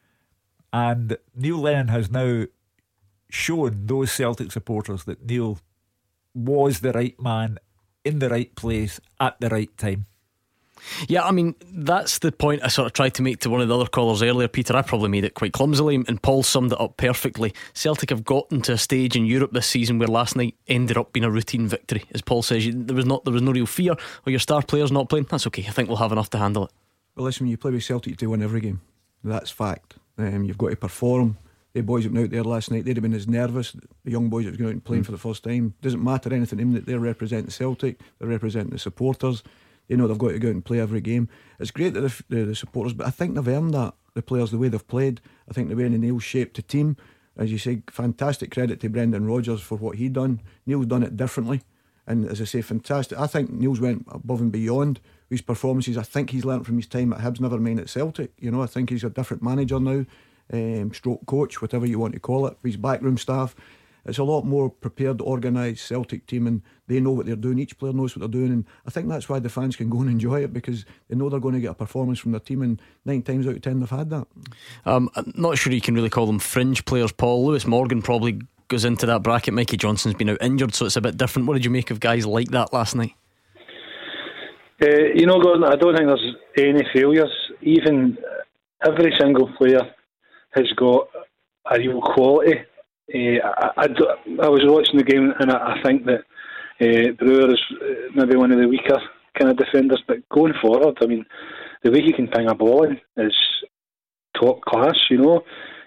[SPEAKER 3] and Neil Lennon has now shown those Celtic supporters that Neil was the right man in the right place at the right time.
[SPEAKER 2] Yeah, I mean, that's the point I sort of tried to make to one of the other callers earlier, Peter. I probably made it quite clumsily, and Paul summed it up perfectly. Celtic have gotten to a stage in Europe this season where last night ended up being a routine victory. As Paul says, there was no real fear or your star players not playing. That's okay, I think we'll have enough to handle it.
[SPEAKER 4] Well, listen, when you play with Celtic, to win every game. That's fact. You've got to perform. The boys that went out there last night, they'd have been as nervous. The young boys that was going out and playing for the first time, doesn't matter anything to them that they're representing Celtic, they're representing the supporters. They know they've got to go out and play every game. It's great that the supporters, but I think they've earned that. The players, the way they've played, I think the way Neil shaped the team, as you say, fantastic credit to Brendan Rodgers for what he done. Neil's done it differently, and as I say, fantastic. I think Neil's went above and beyond his performances. I think he's learnt from his time at Hibs, never mind at Celtic. You know, I think he's a different manager now. Stroke coach, whatever you want to call it, his backroom staff. It's a lot more prepared, organised Celtic team, and they know what they're doing. Each player knows what they're doing, and I think that's why the fans can go and enjoy it, because they know they're going to get a performance from their team, and 9 times out of 10 they've had that. I'm
[SPEAKER 2] not sure you can really call them fringe players, Paul. Lewis Morgan probably goes into that bracket. Mikey Johnson's been out injured, so it's a bit different. What did you make of guys like that last night?
[SPEAKER 14] You know, Gordon, I don't think there's any failures. Even every single player has got a real quality. I was watching the game, and I think that Brewer is maybe one of the weaker kind of defenders, but going forward, I mean, the way he can ping a ball in is top class, you know.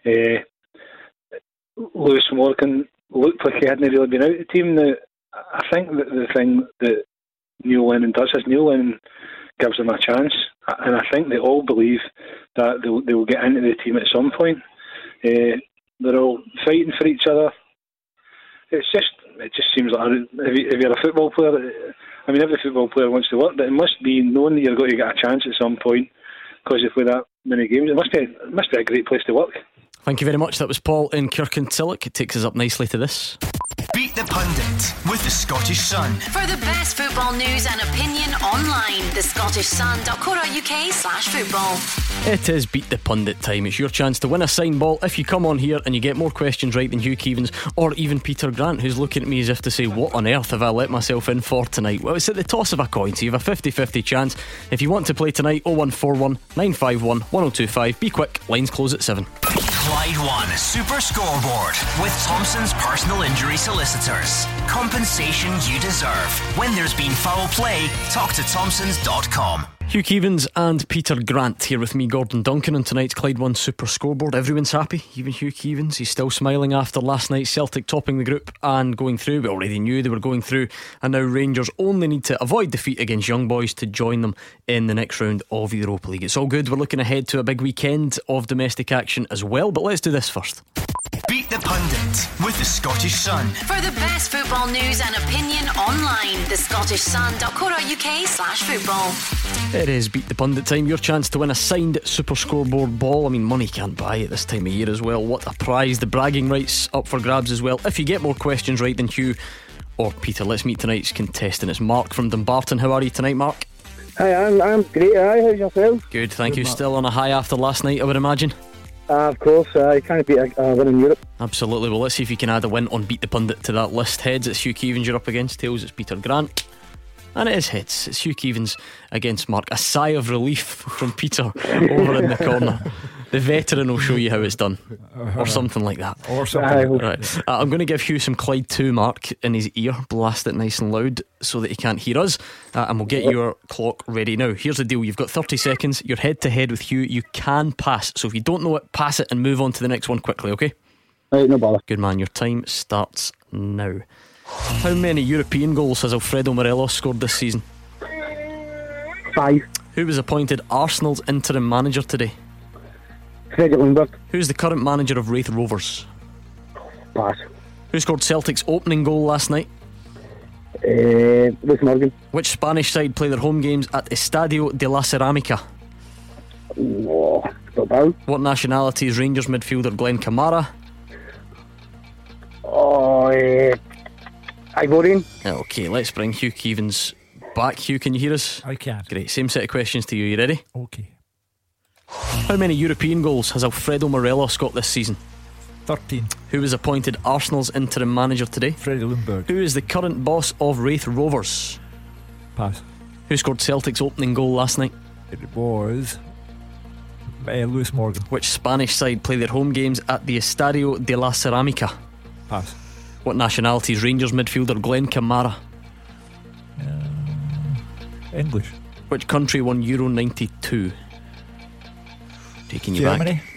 [SPEAKER 14] Lewis Morgan looked like he hadn't really been out of the team. Now, I think that the thing that Neil Lennon does is Neil Lennon gives them a chance, and I think they all believe that they will get into the team at some point. They're all fighting for each other. It just seems like if you're a football player, I mean, every football player wants to work, but it must be knowing that you're going to get a chance at some point because you play that many games. It must be a great place to work.
[SPEAKER 2] Thank you very much. That was Paul in Kirkintilloch. It takes us up nicely to this.
[SPEAKER 1] Beat the Pundit with the Scottish Sun.
[SPEAKER 12] For the best football news and opinion online, thescottishsun.co.uk/football.
[SPEAKER 2] It is Beat the Pundit time. It's your chance to win a signed ball if you come on here and you get more questions right than Hugh Keevins or even Peter Grant, who's looking at me as if to say, what on earth have I let myself in for tonight? Well, it's at the toss of a coin, so you have a 50-50 chance. If you want to play tonight, 0141 951 1025. Be quick, lines close at 7.
[SPEAKER 1] Clyde One Super Scoreboard with Thompson's personal injury solicitors. Compensation you deserve. When there's been foul play, talk to Thompsons.com.
[SPEAKER 2] Hugh Keevins and Peter Grant here with me, Gordon Duncan, on tonight's Clyde One Super Scoreboard. Everyone's happy, even Hugh Keevins. He's still smiling after last night. Celtic topping the group and going through. We already knew they were going through, and now Rangers only need to avoid defeat against Young Boys to join them in the next round of the Europa League. It's all good. We're looking ahead to a big weekend of domestic action as well, but let's do this first.
[SPEAKER 1] Beat the Pundit with the Scottish Sun.
[SPEAKER 12] For the best football news and opinion online, thescottishsun.co.uk/football.
[SPEAKER 2] It is Beat the Pundit time. Your chance to win a signed Super Scoreboard ball. I mean, money can't buy it this time of year as well. What a prize. The bragging rights up for grabs as well. If you get more questions right than Hugh or Peter, let's meet tonight's contestant. It's Mark from Dumbarton. How are you tonight, Mark?
[SPEAKER 15] Hi, I'm great. Hi, how's yourself?
[SPEAKER 2] Good, thank you.
[SPEAKER 15] Mark.
[SPEAKER 2] Still on a high after last night, I would imagine.
[SPEAKER 15] Of course, I can't beat a win in Europe.
[SPEAKER 2] Absolutely. Well, let's see if you can add a win on Beat the Pundit to that list. Heads, it's Hugh Keevins you're up against. Tails, it's Peter Grant. And it is heads. It's Hugh Keevins against Mark. A sigh of relief from Peter over in the corner. The veteran will show you how it's done, or something like that.
[SPEAKER 3] Or something.
[SPEAKER 2] Right. I'm going to give Hugh some Clyde 2, Mark, in his ear. Blast it nice and loud so that he can't hear us. And we'll get your clock ready. Now, here's the deal. You've got 30 seconds. You're head to head with Hugh. You can pass. So if you don't know it, pass it and move on to the next one quickly, okay?
[SPEAKER 15] Right, no bother.
[SPEAKER 2] Good man. Your time starts now. How many European goals has Alfredo Morelos scored this season?
[SPEAKER 15] 5.
[SPEAKER 2] Who was appointed Arsenal's interim manager today?
[SPEAKER 15] Fredrik Ljungberg.
[SPEAKER 2] Who's the current manager of Wraith Rovers?
[SPEAKER 15] Pass.
[SPEAKER 2] Who scored Celtic's opening goal last night?
[SPEAKER 15] Lewis Morgan.
[SPEAKER 2] Which Spanish side play their home games at Estadio de la Cerámica?
[SPEAKER 15] Bilbao.
[SPEAKER 2] What nationality is Rangers midfielder Glenn Kamara?
[SPEAKER 15] Ivorian.
[SPEAKER 2] Okay, let's bring Hugh Keevins back. Hugh, can you hear us?
[SPEAKER 3] I can.
[SPEAKER 2] Great, same set of questions to you. You ready?
[SPEAKER 3] Okay.
[SPEAKER 2] How many European goals has Alfredo Morelos got this season?
[SPEAKER 3] 13.
[SPEAKER 2] Who was appointed Arsenal's interim manager today?
[SPEAKER 3] Freddie Ljungberg.
[SPEAKER 2] Who is the current boss of Wraith Rovers?
[SPEAKER 3] Pass.
[SPEAKER 2] Who scored Celtic's opening goal last night?
[SPEAKER 3] It was Lewis Morgan.
[SPEAKER 2] Which Spanish side play their home games at the Estadio de la Cerámica?
[SPEAKER 3] Pass.
[SPEAKER 2] What nationality is Rangers midfielder Glenn Kamara?
[SPEAKER 3] English.
[SPEAKER 2] Which country won Euro 92? Taking you
[SPEAKER 3] Germany.
[SPEAKER 2] back.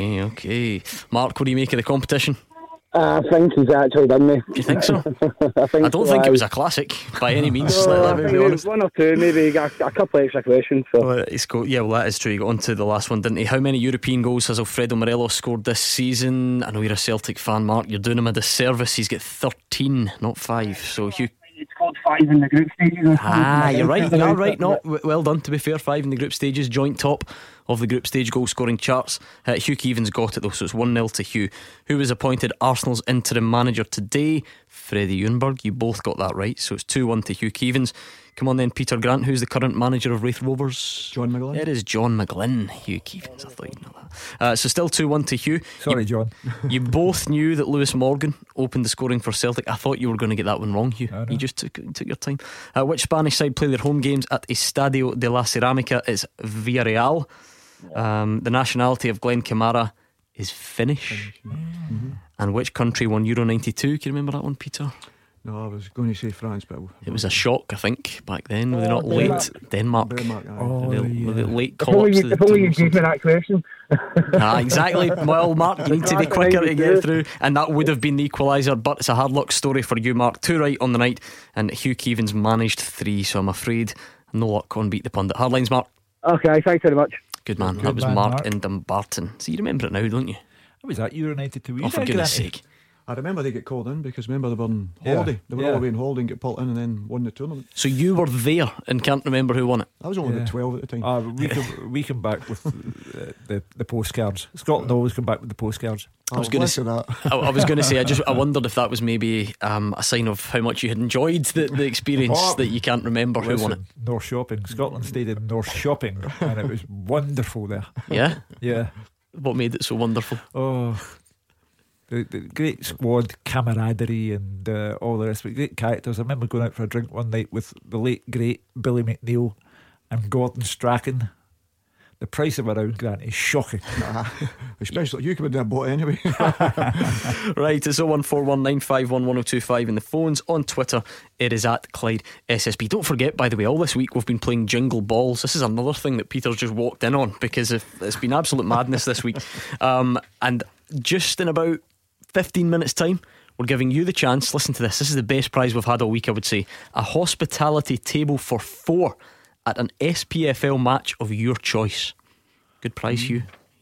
[SPEAKER 2] Okay. Mark, what do you make of the competition?
[SPEAKER 15] I think he's actually done me.
[SPEAKER 2] Do you think so?
[SPEAKER 15] I
[SPEAKER 2] don't think it was a classic by any means. Let me be honest.
[SPEAKER 15] One or two, maybe got a couple extra questions. So.
[SPEAKER 2] Well, that is true. He got on to the last one, didn't he? How many European goals has Alfredo Morelos scored this season? I know you're a Celtic fan, Mark. You're doing him a disservice. He's got 13, not 5. So Hugh.
[SPEAKER 15] He scored 5 in the group stages.
[SPEAKER 2] You're right. You are right. No, well done. To be fair, 5 in the group stages, joint top of the group stage goal scoring charts. Hugh Keevins got it though, so it's 1-0 to Hugh. Who was appointed Arsenal's interim manager today? Freddie Ljungberg. You both got that right, so it's 2-1 to Hugh Keevins. Come on then, Peter Grant. Who's the current manager of Wraith Rovers?
[SPEAKER 4] John McGlynn.
[SPEAKER 2] It is John McGlynn. Hugh Keevins, I thought you'd know that. So still 2-1 to Hugh.
[SPEAKER 3] Sorry, John.
[SPEAKER 2] You both knew that Lewis Morgan opened the scoring for Celtic. I thought you were going to get that one wrong, Hugh. You just took your time. Which Spanish side play their home games at Estadio de la Cerámica? It's Villarreal. The nationality of Glenn Kamara is Finnish. And which country won Euro 92? Can you remember that one, Peter?
[SPEAKER 4] No, I was going to say France, but
[SPEAKER 2] it was a shock, I think, back then. Were they not late? Denmark. Were they late call-ups?
[SPEAKER 15] If only you gave me that question.
[SPEAKER 2] Exactly. Well, Mark, you need to be quicker to get through, and that would have been the equaliser, but it's a hard luck story for you, Mark. 2 right on the night, and Hugh Keevins managed 3, so I'm afraid no luck on Beat the Pundit. Hard lines, Mark.
[SPEAKER 15] Okay, thanks very much.
[SPEAKER 2] Good man. That was Mark in Dumbarton. So you remember it now, don't you?
[SPEAKER 3] What was that? Euro 92.
[SPEAKER 2] Oh, for goodness sake.
[SPEAKER 4] I remember they get called in because remember they were on holiday. They were all away on holiday and get pulled in and then won the tournament.
[SPEAKER 2] So you were there and can't remember who won it?
[SPEAKER 4] I was only about 12 at the time.
[SPEAKER 3] We come back with the postcards. Scotland always come back with the postcards.
[SPEAKER 2] I was going to say I wondered if that was maybe a sign of how much you had enjoyed the experience that you can't remember who won it.
[SPEAKER 3] North Shopping. Scotland stayed in North Shopping and it was wonderful there.
[SPEAKER 2] Yeah?
[SPEAKER 3] Yeah.
[SPEAKER 2] What made it so wonderful?
[SPEAKER 3] The great squad camaraderie and all the rest of it. Great characters. I remember going out for a drink one night with the late great Billy McNeil and Gordon Strachan. The price of a round, Grant, is shocking.
[SPEAKER 4] Especially you could have bought anyway.
[SPEAKER 2] Right, it's 01419511025 in the phones. On Twitter it is at Clyde SSB. Don't forget, by the way, all this week we've been playing Jingle Balls. This is another thing that Peter's just walked in on because it's been absolute madness this week. And just in about 15 minutes time we're giving you the chance. Listen to this. This is the best prize we've had all week, I would say. A hospitality table for 4 at an SPFL match of your choice. Good price, Hugh.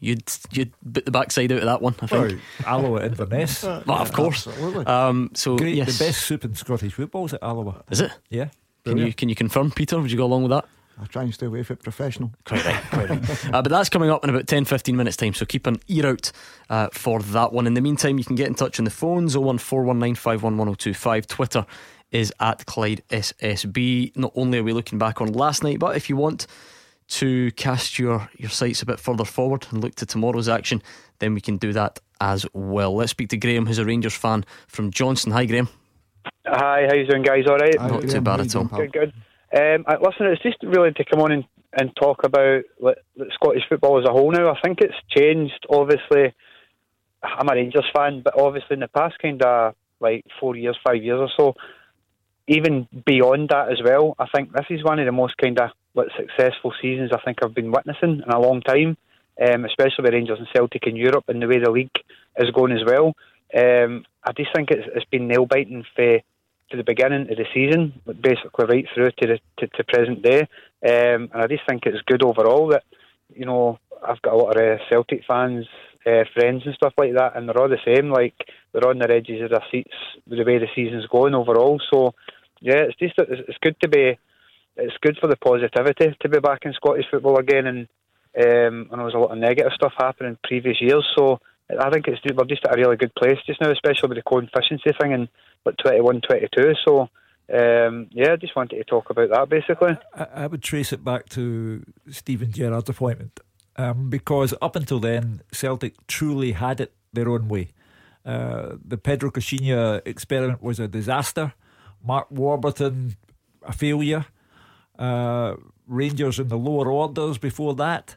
[SPEAKER 2] You'd bit the backside out of that one, I think.
[SPEAKER 3] Alloa Inverness.
[SPEAKER 2] Well, of course. So
[SPEAKER 3] Great,
[SPEAKER 2] yes.
[SPEAKER 3] the best soup in Scottish football is at Alloa.
[SPEAKER 2] Is it?
[SPEAKER 3] Yeah.
[SPEAKER 2] Can you confirm, Peter? Would you go along with that?
[SPEAKER 4] I try and stay away from it professional.
[SPEAKER 2] Quite right. But that's coming up in about 10-15 minutes time, so keep an ear out for that one. In the meantime, you can get in touch on the phones 01419511025. Twitter is at Clyde SSB. Not only are we looking back on last night, but if you want to cast your sights a bit further forward and look to tomorrow's action, then we can do that as well. Let's speak to Graham, who's a Rangers fan from Johnston. Hi, Graham.
[SPEAKER 16] Hi, how you doing, guys? All right?
[SPEAKER 2] Not too bad at all.
[SPEAKER 16] Good. Listen, it's just really to come on and talk about Scottish football as a whole now. I think it's changed. Obviously, I'm a Rangers fan, but obviously in the past kind of 4 years, 5 years or so, even beyond that as well, I think this is one of the most kind of successful seasons I think I've been witnessing in a long time, especially with Rangers and Celtic in Europe and the way the league is going as well. I just think it's been nail-biting to the beginning of the season, basically right through to present day. And I just think it's good overall that, I've got a lot of Celtic fans, friends and stuff like that, and they're all the same, they're on their edges of their seats with the way the season's going overall. So yeah, it's good for the positivity to be back in Scottish football again, and there was a lot of negative stuff happening in previous years, so I think we're just at a really good place just now, especially with the co-efficiency thing in 21-22. So I just wanted to talk about that basically.
[SPEAKER 3] I would trace it back to Steven Gerrard's appointment, because up until then Celtic truly had it their own way. The Pedro Caixinha experiment was a disaster. Mark Warburton, a failure. Rangers in the lower orders before that.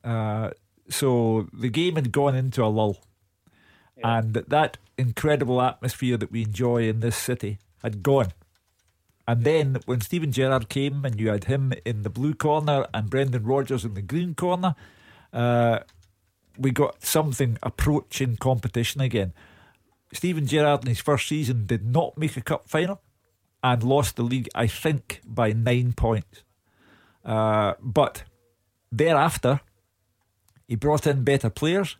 [SPEAKER 3] So the game had gone into a lull, and that incredible atmosphere that we enjoy in this city had gone. And then when Steven Gerrard came and you had him in the blue corner and Brendan Rodgers in the green corner, we got something approaching competition again. Steven Gerrard in his first season did not make a cup final and lost the league, I think, by 9 points. But thereafter, he brought in better players.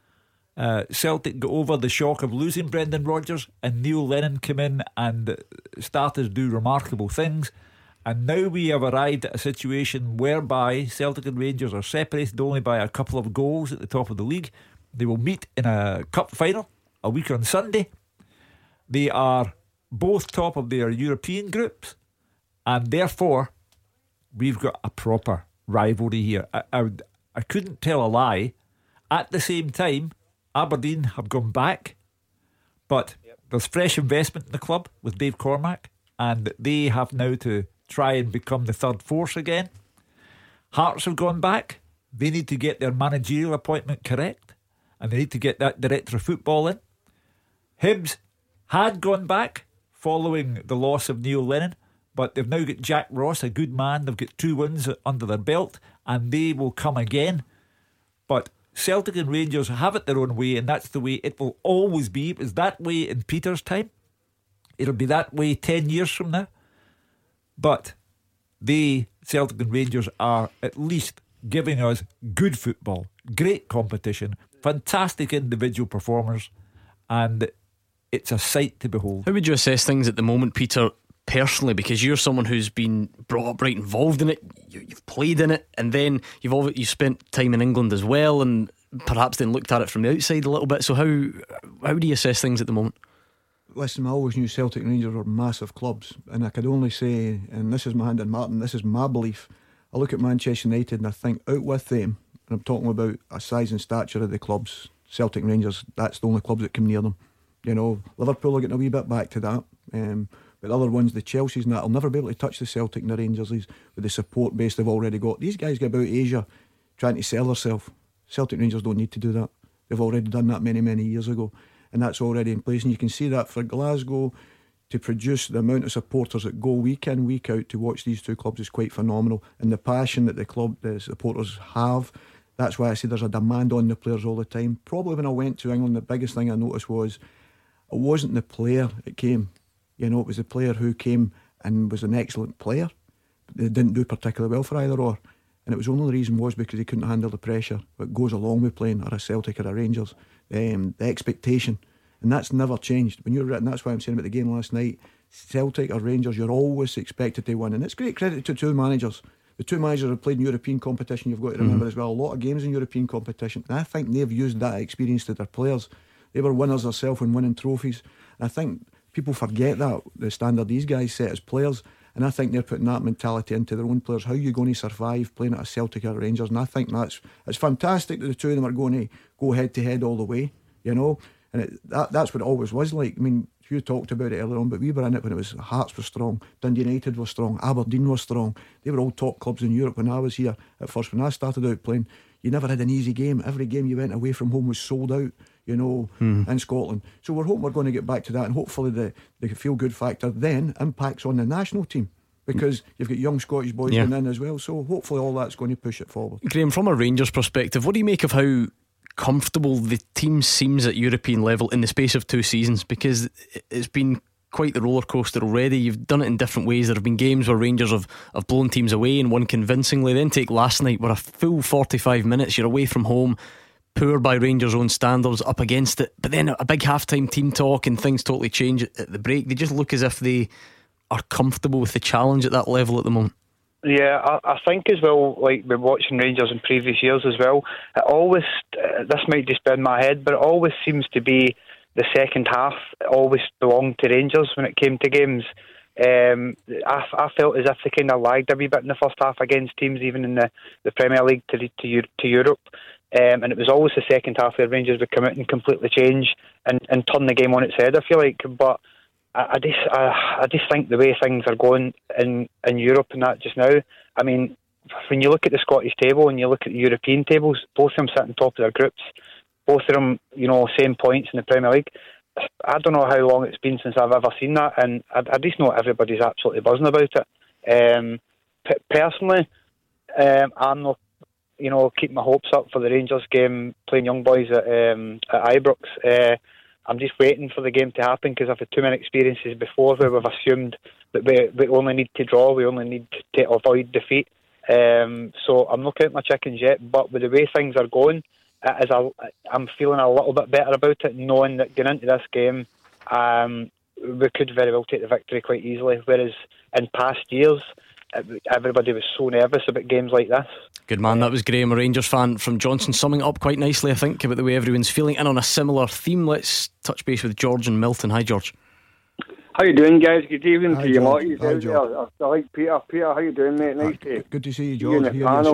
[SPEAKER 3] Celtic got over the shock of losing Brendan Rodgers, and Neil Lennon came in and started to do remarkable things. And now we have arrived at a situation whereby Celtic and Rangers are separated only by a couple of goals at the top of the league. They will meet in a cup final a week on Sunday. They are both top of their European groups, and therefore we've got a proper rivalry here. I couldn't tell a lie. At the same time, Aberdeen have gone back, but there's fresh investment in the club with Dave Cormack, and they have now to try and become the third force again. Hearts have gone back. They need to get their managerial appointment correct, and they need to get that director of football in. Hibs had gone back following the loss of Neil Lennon, but they've now got Jack Ross, a good man. They've got 2 wins under their belt, and they will come again. But Celtic and Rangers have it their own way, and that's the way it will always be. It was that way in Peter's time. It'll be that way 10 years from now. But Celtic and Rangers, are at least giving us good football, great competition, fantastic individual performers, and it's a sight to behold.
[SPEAKER 2] How would you assess things at the moment, Peter, personally? Because you're someone who's been brought up right involved in it, you've played in it, and then you've spent time in England as well, and perhaps then looked at it from the outside a little bit. So how do you assess things at the moment?
[SPEAKER 4] Listen, I always knew Celtic and Rangers were massive clubs, and I could only say, and this is my hand on Martin, this is my belief, I look at Manchester United and I think out with them, and I'm talking about a size and stature of the clubs, Celtic and Rangers, that's the only clubs that come near them. Liverpool are getting a wee bit back to that, but the other ones, the Chelseas and that, will never be able to touch the Celtic and the Rangers with the support base they've already got. These guys get about Asia trying to sell themselves. Celtic Rangers don't need to do that. They've already done that many, many years ago, and that's already in place. And you can see that for Glasgow to produce the amount of supporters that go week in, week out to watch these two clubs is quite phenomenal. And the passion that the supporters have, that's why I say there's a demand on the players all the time. Probably when I went to England, the biggest thing I noticed was it wasn't the player that came. It was the player who came and was an excellent player, but they didn't do particularly well for either or. and it was only the reason was because he couldn't handle the pressure that goes along with playing at a Celtic or a Rangers, the expectation, and that's never changed. When you're written, that's why I'm saying about the game last night, Celtic or Rangers, you're always expected to win, and it's great credit to two managers. The two managers have played in European competition, you've got to remember as well, a lot of games in European competition, and I think they've used that experience to their players. They were winners themselves when winning trophies, and I think people forget that, the standard these guys set as players, and I think they're putting that mentality into their own players. How are you going to survive playing at a Celtic or Rangers? And I think it's fantastic that the two of them are going to go head to head all the way, you know. And that's what it always was like. I mean, you talked about it earlier on, but we were in it when it was Hearts were strong, Dundee United was strong, Aberdeen was strong. They were all top clubs in Europe when I was here at first. When I started out playing, you never had an easy game. Every game you went away from home was sold out, you know, in Scotland. So we're hoping we're going to get back to that, and hopefully the feel-good factor then impacts on the national team, because you've got young Scottish boys going in as well. So hopefully all that's going to push it forward.
[SPEAKER 2] Graham, from a Rangers perspective, what do you make of how comfortable the team seems at European level in the space of 2 seasons? Because it's been quite the roller coaster already. You've done it in different ways. There have been games where Rangers have blown teams away and won convincingly. Then take last night, where a full 45 minutes you're away from home, poor by Rangers' own standards, up against it, but then a big half-time team talk and things totally change at the break. They just look as if they are comfortable with the challenge at that level at the moment.
[SPEAKER 16] Yeah, I think as well, like we're watching Rangers in previous years as well, it always, this might just be in my head, but it always seems to be the second half always belonged to Rangers when it came to games. I felt as if they kind of lagged a wee bit in the first half against teams even in the Premier League to Europe, and it was always the second half where Rangers would come out and completely change and turn the game on its head, I feel like. But I just think the way things are going in Europe and that just now, I mean, when you look at the Scottish table and you look at the European tables, both of them sit on top of their groups, both of them, you know, same points in the Premier League. I don't know how long it's been since I've ever seen that, and I just know everybody's absolutely buzzing about it. Personally, I'm not, you know, keeping my hopes up for the Rangers game, playing young boys at Ibrox. I'm just waiting for the game to happen, because I've had too many experiences before where we've assumed that we only need to draw, we only need to avoid defeat. So I'm not counting my chickens yet, but with the way things are going, I'm feeling a little bit better about it, knowing that going into this game, we could very well take the victory quite easily, whereas in past years everybody was so nervous about games like this.
[SPEAKER 2] Good man, that was Graham, a Rangers fan from Johnson, summing it up quite nicely, I think, about the way everyone's feeling. And on a similar theme, let's touch base with George and Milton. Hi, George.
[SPEAKER 15] How you doing, guys? Good evening to you lot.
[SPEAKER 4] Hi,
[SPEAKER 15] I like Peter. Peter, how you doing, mate? Nice to
[SPEAKER 4] good to see you, George.
[SPEAKER 15] in the panel.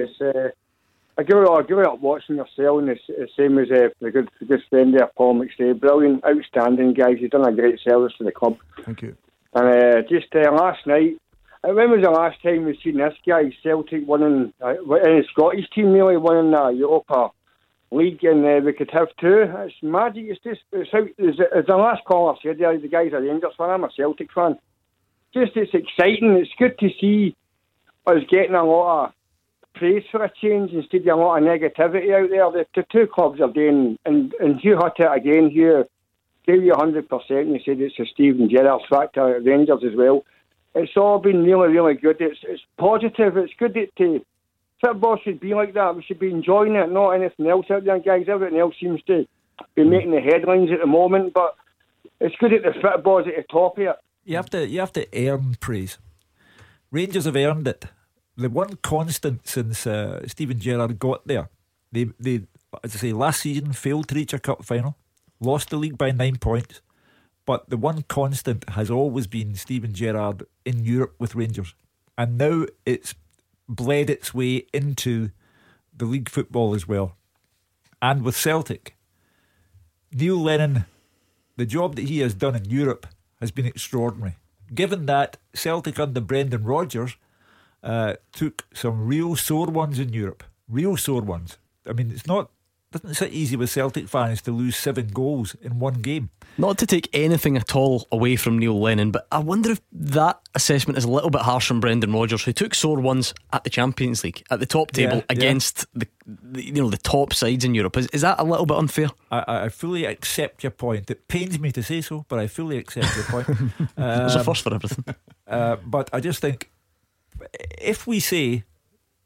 [SPEAKER 15] I give it up watching yourself, and the same as the good friend there, Paul McStay. Brilliant, outstanding guys. You've done a great service to the club.
[SPEAKER 4] Thank you.
[SPEAKER 15] And just last night, when was the last time we've seen this guy, Celtic winning, in a Scottish team really winning the Europa League, and we could have two? It's magic. It's just, as the last caller said, the guy's a Rangers fan, I'm a Celtic fan. Just, it's exciting. It's good to see us getting a lot of praise for a change instead of a lot of negativity out there. The two clubs are doing, and Hugh Hutt again, Hugh gave you 100%, and he said it's a Steven Gerrard factor at Rangers as well. It's all been really, really good. It's positive. It's good that football should be like that. We should be enjoying it, not anything else out there, guys. Everything else seems to be making the headlines at the moment, but it's good that the football's at the top of it.
[SPEAKER 3] You have to earn praise. Rangers have earned it. The one constant since Steven Gerrard got there, they as I say, last season failed to reach a cup final, lost the league by 9 points. But the one constant has always been Steven Gerrard in Europe with Rangers. And now it's bled its way into the league football as well. And with Celtic, Neil Lennon, the job that he has done in Europe has been extraordinary. Given that Celtic under Brendan Rodgers took some real sore ones in Europe. Real sore ones. I mean, doesn't sit easy with Celtic fans to lose 7 goals in one game.
[SPEAKER 2] Not to take anything at all away from Neil Lennon, but I wonder if that assessment is a little bit harsh on Brendan Rodgers, who took sore ones at the Champions League, at the top table, against the top sides in Europe. Is that a little bit unfair?
[SPEAKER 3] I fully accept your point. It pains me to say so, but I fully accept your point.
[SPEAKER 2] There's a first for everything.
[SPEAKER 3] But I just think, if we say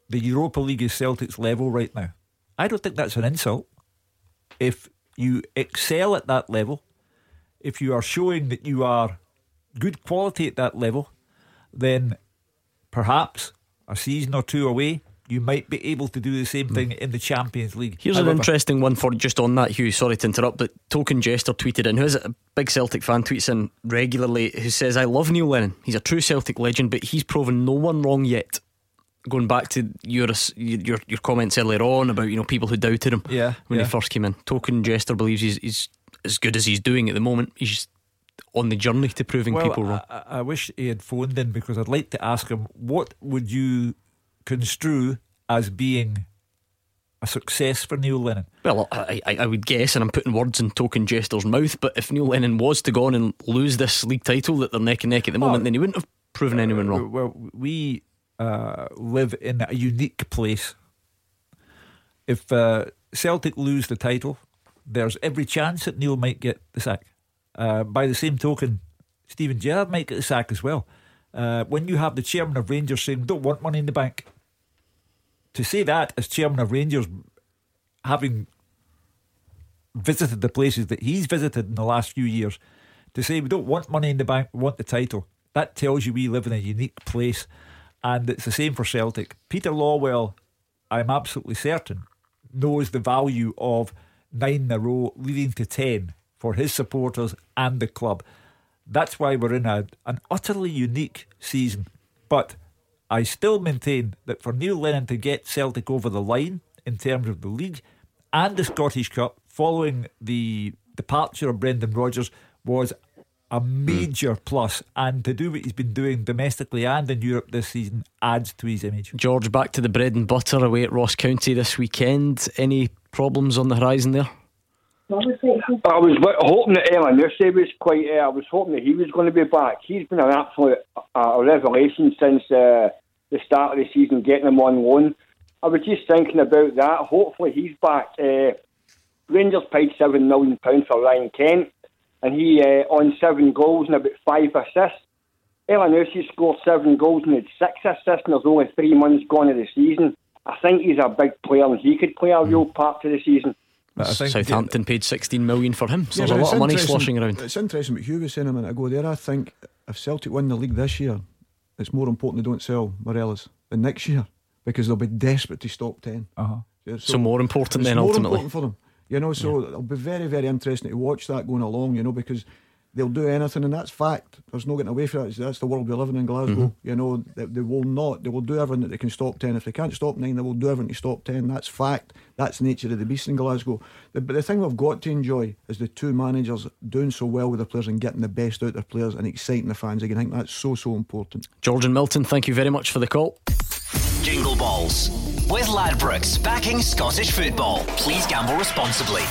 [SPEAKER 3] the Europa League is Celtic's level right now. I don't think that's an insult. If you excel at that level, if you are showing that you are good quality at that level, then perhaps a season or two away, you might be able to do the same thing in the Champions League.
[SPEAKER 2] Here's an interesting one for just on that, Hugh. Sorry to interrupt, but Token Jester tweeted in, who is it? A big Celtic fan, tweets in regularly, who says, I love Neil Lennon. He's a true Celtic legend, but he's proven no one wrong yet. Going back to your comments earlier on about, you know, people who doubted him when he first came in. Token Jester believes he's as good as he's doing at the moment. He's just on the journey to proving people wrong.
[SPEAKER 3] I wish he had phoned in, because I'd like to ask him, what would you construe as being a success for Neil Lennon?
[SPEAKER 2] Well, I would guess, and I'm putting words in Token Jester's mouth, but if Neil Lennon was to go on and lose this league title that they're neck and neck at the moment, then he wouldn't have proven anyone wrong.
[SPEAKER 3] Well, we live in a unique place. If Celtic lose the title, there's every chance that Neil might get the sack. By the same token, Stephen Gerrard might get the sack as well. When you have the chairman of Rangers saying we don't want money in the bank, to say that as chairman of Rangers, having visited the places that he's visited in the last few years, to say we don't want money in the bank, we want the title, that tells you we live in a unique place. And it's the same for Celtic. Peter Lawwell, I'm absolutely certain, knows the value of 9 in a row leading to 10 for his supporters and the club. That's why we're in an utterly unique season. But I still maintain that for Neil Lennon to get Celtic over the line in terms of the league and the Scottish Cup following the departure of Brendan Rodgers was a major plus, and to do what he's been doing domestically and in Europe this season adds to his image.
[SPEAKER 2] George, back to the bread and butter away at Ross County this weekend. Any problems on the horizon there?
[SPEAKER 15] I was hoping that Elanusi was quite. I was hoping that he was going to be back. He's been an absolute revelation since the start of the season, getting him on loan. I was just thinking about that. Hopefully he's back. Rangers paid £7 million for Ryan Kent, and he on 7 goals and about 5 assists. Elanusi scored 7 goals and had 6 assists, and there's only 3 months gone of the season. I think he's a big player, and he could play a real part of the season.
[SPEAKER 2] I think Southampton paid 16 million for him, so there's a lot of money sloshing around.
[SPEAKER 4] It's interesting what Hugh was saying a minute ago there. I think if Celtic win the league this year, it's more important they don't sell Morelos than next year, because they'll be desperate to stop 10.
[SPEAKER 2] So more important then,
[SPEAKER 4] more
[SPEAKER 2] ultimately
[SPEAKER 4] important for them, you know. So it'll be very, very interesting to watch that going along, you know, because they'll do anything, and that's fact. There's no getting away from it. That's the world we live in Glasgow. You know, they will do everything that they can stop 10. If they can't stop 9, they will do everything to stop 10. That's fact. That's the nature of the beast in Glasgow. But the thing we've got to enjoy is the two managers doing so well with the players and getting the best out of their players and exciting the fans again. I think that's so important.
[SPEAKER 2] George and Milton, thank you very much for the call.
[SPEAKER 1] Jingle Balls with Ladbrokes, backing Scottish football. Please gamble responsibly.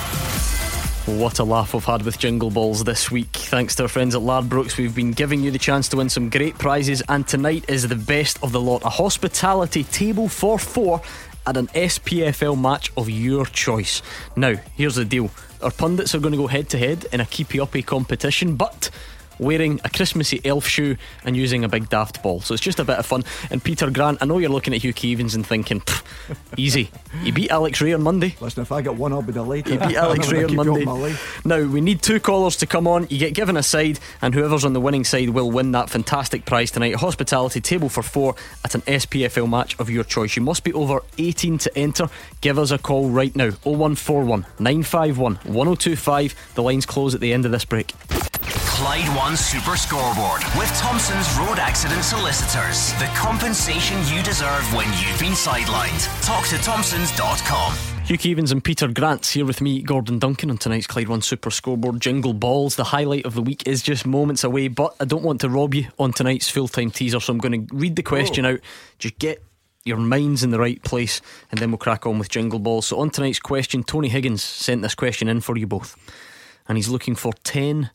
[SPEAKER 2] What a laugh we've had with Jingle Balls this week. Thanks to our friends at Ladbrokes, we've been giving you the chance to win some great prizes, and tonight is the best of the lot. A hospitality table for 4 at an SPFL match of your choice. Now, here's the deal. Our pundits are going to go head to head in a keepy-uppy competition, but wearing a Christmassy elf shoe and using a big daft ball. So it's just a bit of fun. And Peter Grant, I know you're looking at Hugh Keevins and thinking, easy, he beat Alex Ray on Monday.
[SPEAKER 4] Listen, if I get one, I'll be delighted.
[SPEAKER 2] He beat Alex Ray on Monday. Now we need 2 callers to come on. You get given a side, and whoever's on the winning side will win that fantastic prize tonight. A hospitality table for 4 at an SPFL match of your choice. You must be over 18 to enter. Give us a call right now. 0141 951 1025. The lines close at the end of this break.
[SPEAKER 1] Clyde One Super Scoreboard with Thompson's Road Accident Solicitors. The compensation you deserve when you've been sidelined. Talk to Thompsons.com.
[SPEAKER 2] Hugh Keevins and Peter Grant's here with me, Gordon Duncan, on tonight's Clyde One Super Scoreboard. Jingle Balls, the highlight of the week, is just moments away, but I don't want to rob you on tonight's full-time teaser, so I'm going to read the question out. Just get your minds in the right place, and then we'll crack on with Jingle Balls. So on tonight's question, Tony Higgins sent this question in for you both, and he's looking for 10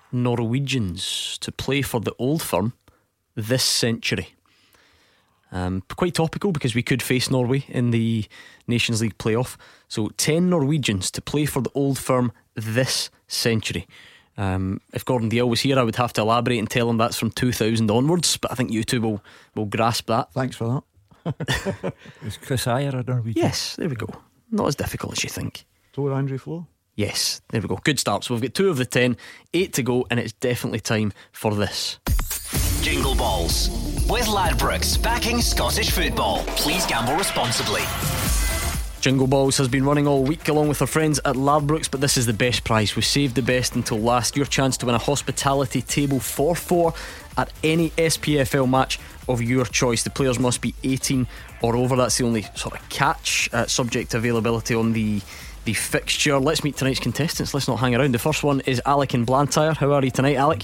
[SPEAKER 2] Norwegians to play for the Old Firm this century. Quite topical, because we could face Norway in the Nations League playoff. So 10 Norwegians to play for the Old Firm this century. If Gordon Dalziel was here, I would have to elaborate and tell him that's from 2000 onwards, but I think you two will grasp that.
[SPEAKER 4] Thanks for that.
[SPEAKER 3] Is Chris Ayer a Norwegian?
[SPEAKER 2] Yes, there we go. Not as difficult as you think.
[SPEAKER 4] So Andrew Flo?
[SPEAKER 2] Yes, there we go. Good start. So we've got 2 of the 10, 8 to go, and it's definitely time for this.
[SPEAKER 1] Jingle Balls with Ladbrokes, backing Scottish football. Please gamble responsibly.
[SPEAKER 2] Jingle Balls has been running all week along with our friends at Ladbrokes, but this is the best prize. We saved the best until last. Your chance to win a hospitality table for 4 at any SPFL match of your choice. The players must be 18 or over. That's the only sort of catch, subject to availability on the fixture. Let's meet tonight's contestants. Let's not hang around. The first one is Alec in Blantyre. How are you tonight, Alec?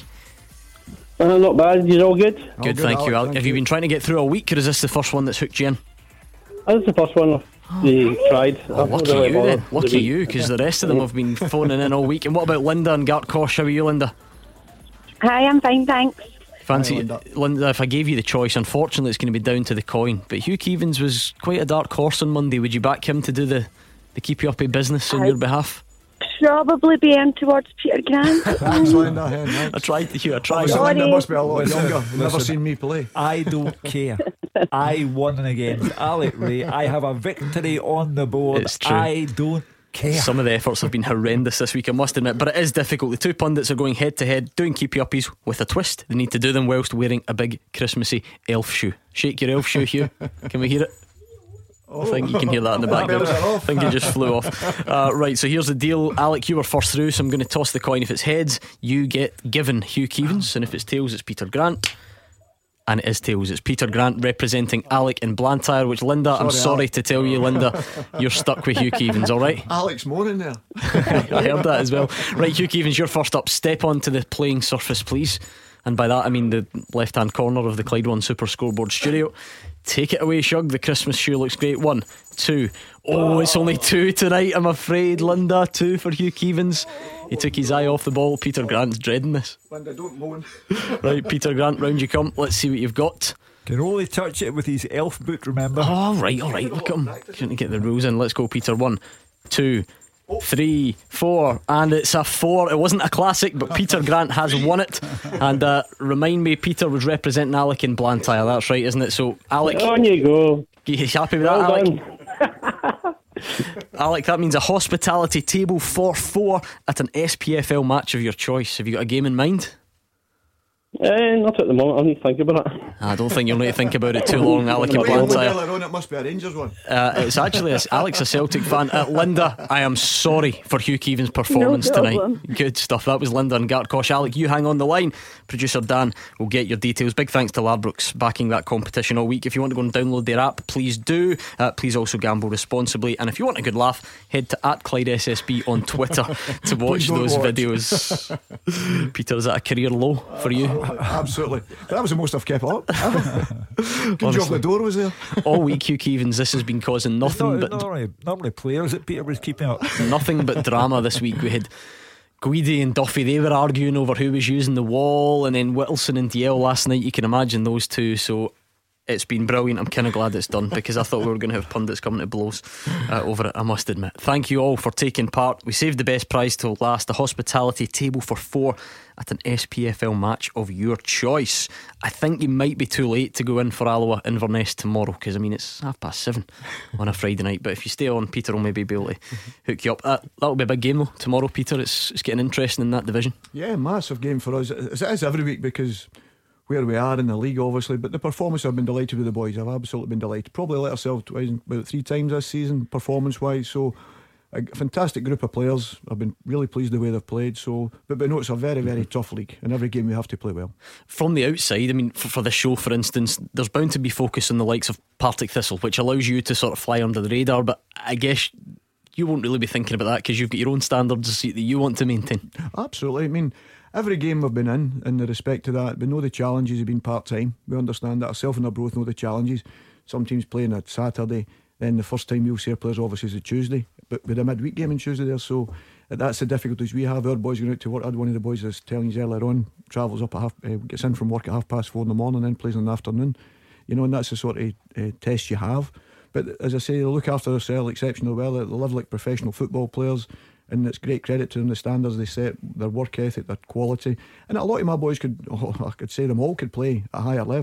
[SPEAKER 17] Not bad. You're all good?
[SPEAKER 2] Good, thank you, Alec. Have you been trying to get through all week, or is this the first one that's hooked you in?
[SPEAKER 17] This is the first one they tried.
[SPEAKER 2] Lucky you then. Lucky you, because the rest of them have been phoning in all week. And what about Linda and Gartcosh? How are you, Linda?
[SPEAKER 18] Hi, I'm fine, thanks.
[SPEAKER 2] Fancy, Linda, if I gave you the choice, unfortunately it's going to be down to the coin, but Hugh Keevins was quite a dark horse on Monday. Would you back him to do the keep you up business on your behalf?
[SPEAKER 18] Probably be in towards Peter Grant.
[SPEAKER 4] Thanks, Linda.
[SPEAKER 2] I tried to hear.
[SPEAKER 4] Linda must be a lot younger. Never seen me play.
[SPEAKER 3] I don't care. I won against Alec Ray. I have a victory on the board.
[SPEAKER 2] It's true.
[SPEAKER 3] I don't care.
[SPEAKER 2] Some of the efforts have been horrendous this week, I must admit, but it is difficult. The 2 pundits are going head to head, doing keepy-uppies with a twist. They need to do them whilst wearing a big Christmassy elf shoe. Shake your elf shoe, Hugh. Can we hear it? I think you can hear that in the background. I think it just flew off. Right, so here's the deal. Alec, you were first through, so I'm going to toss the coin. If it's heads, you get given Hugh Keevins, and if it's tails, it's Peter Grant. And it is tails. It's Peter Grant representing Alec in Blantyre, which, Linda, I'm sorry to tell you, Linda, you're stuck with Hugh Keevins, alright?
[SPEAKER 4] Alec's more in there.
[SPEAKER 2] I heard that as well. Right, Hugh Keevins, you're first up. Step onto the playing surface, please. And by that I mean the left hand corner of the Clyde One Super Scoreboard studio. Take it away, Shug. The Christmas shoe looks great. 1, 2. Oh, it's only 2 tonight, I'm afraid, Linda. 2 for Hugh Keevins. He took his eye off the ball. Peter Grant's dreading this.
[SPEAKER 4] Linda, don't moan.
[SPEAKER 2] Right, Peter Grant, round you come. Let's see what you've got.
[SPEAKER 3] Can only touch it with his elf boot, remember?
[SPEAKER 2] Oh, all right. Look at him. Trying to get the rules in. Let's go, Peter. 1, 2, 3, 4, and it's a 4. It wasn't a classic, but Peter Grant has won it. And remind me, Peter was representing Alec in Blantyre. That's right, isn't it? So, Alec,
[SPEAKER 17] on you go.
[SPEAKER 2] You happy with that, Alec? Alec, that means a hospitality table for 4 at an SPFL match of your choice. Have you got a game in mind?
[SPEAKER 17] Not at the moment. I need to think about it.
[SPEAKER 2] I don't think you'll need to think about it too long, Alec in Blantyre.
[SPEAKER 4] It must be a Rangers one.
[SPEAKER 2] It's actually Alex, a Celtic fan. Linda, I am sorry for Hugh Keevins' performance tonight. Good stuff. That was Linda and Gartcosh. Alec, you hang on the line. Producer Dan will get your details. Big thanks to Ladbrokes backing that competition all week. If you want to go and download their app, please do. Please also gamble responsibly. And if you want a good laugh, head to @ClydeSSB on Twitter to watch those videos. Peter, is that a career low for you?
[SPEAKER 4] Absolutely. That was the most I've kept up. Good job the door was there.
[SPEAKER 2] All week, Hugh Keevins, this has been causing nothing but
[SPEAKER 3] normally players that Peter was keeping up.
[SPEAKER 2] Nothing but drama this week. We had Guidi and Duffy, they were arguing over who was using the wall, and then Whittleson and DL last night. You can imagine those two. So it's been brilliant. I'm kind of glad it's done, because I thought we were going to have pundits coming to blows over it, I must admit. Thank you all for taking part. We saved the best prize till last, a hospitality table for 4 at an SPFL match of your choice. I think you might be too late to go in for Alloa Inverness tomorrow, because I mean it's 7:30 on a Friday night. But if you stay on, Peter will maybe be able to hook you up. That'll be a big game though tomorrow, Peter. It's getting interesting in that division. Yeah, massive game for us, as it is every week, because where we are in the league obviously, but the performance, I've been delighted with the boys. I've absolutely been delighted. Probably let ourselves about 3 times this season performance wise, so a fantastic group of players. I've been really pleased the way they've played. So, but no, it's a very, very tough league, and every game we have to play well. From the outside, I mean, for the show, for instance, there's bound to be focus on the likes of Partick Thistle, which allows you to sort of fly under the radar. But I guess you won't really be thinking about that, because you've got your own standards that you want to maintain. Absolutely. I mean, every game we've been in the respect to that, we know the challenges have been part-time. We understand that. Ourselves and Arbroath know the challenges. Some teams playing at Saturday, then the first time you'll see our players obviously is a Tuesday, but with a midweek game on Tuesday there, so that's the difficulties we have. Our boys going out to work. I had one of the boys was telling you earlier on, travels up at gets in from work at 4:30 in the morning, then plays in the afternoon, you know, and that's the sort of test you have. But as I say, they look after themselves exceptionally well. They live like professional football players, and it's great credit to them, the standards they set, their work ethic, their quality. And a lot of my boys I could say them all could play at a higher level,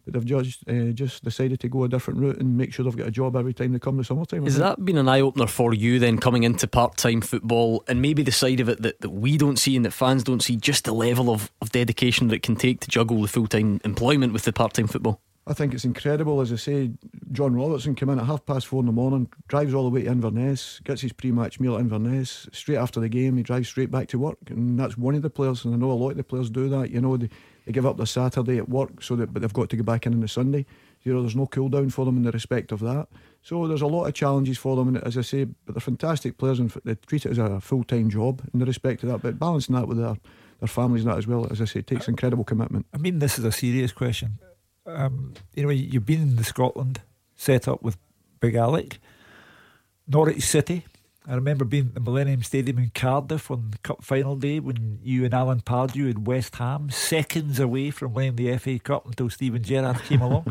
[SPEAKER 4] but they've just decided to go a different route and make sure they've got a job every time they come to summertime.
[SPEAKER 2] Has that been an eye-opener for you then, coming into part-time football, and maybe the side of it that we don't see and that fans don't see, just the level of dedication that it can take to juggle the full-time employment with the part-time football?
[SPEAKER 4] I think it's incredible. As I say, John Robertson came in at 4:30 in the morning, drives all the way to Inverness, gets his pre-match meal at Inverness. Straight after the game, he drives straight back to work, and that's one of the players. And I know a lot of the players do that. You know, they give up their Saturday at work, but they've got to go back in on the Sunday. You know, there's no cool down for them in the respect of that. So there's a lot of challenges for them, and as I say, but they're fantastic players, and they treat it as a full-time job in the respect of that. But balancing that with their families and that as well, as I say, it takes incredible commitment.
[SPEAKER 3] I mean, this is a serious question. You know, you've been in the Scotland set up with Big Alec, Norwich City. I remember being at the Millennium Stadium in Cardiff on the Cup final day when you and Alan Pardew had West Ham, seconds away from winning the FA Cup until Steven Gerrard came along.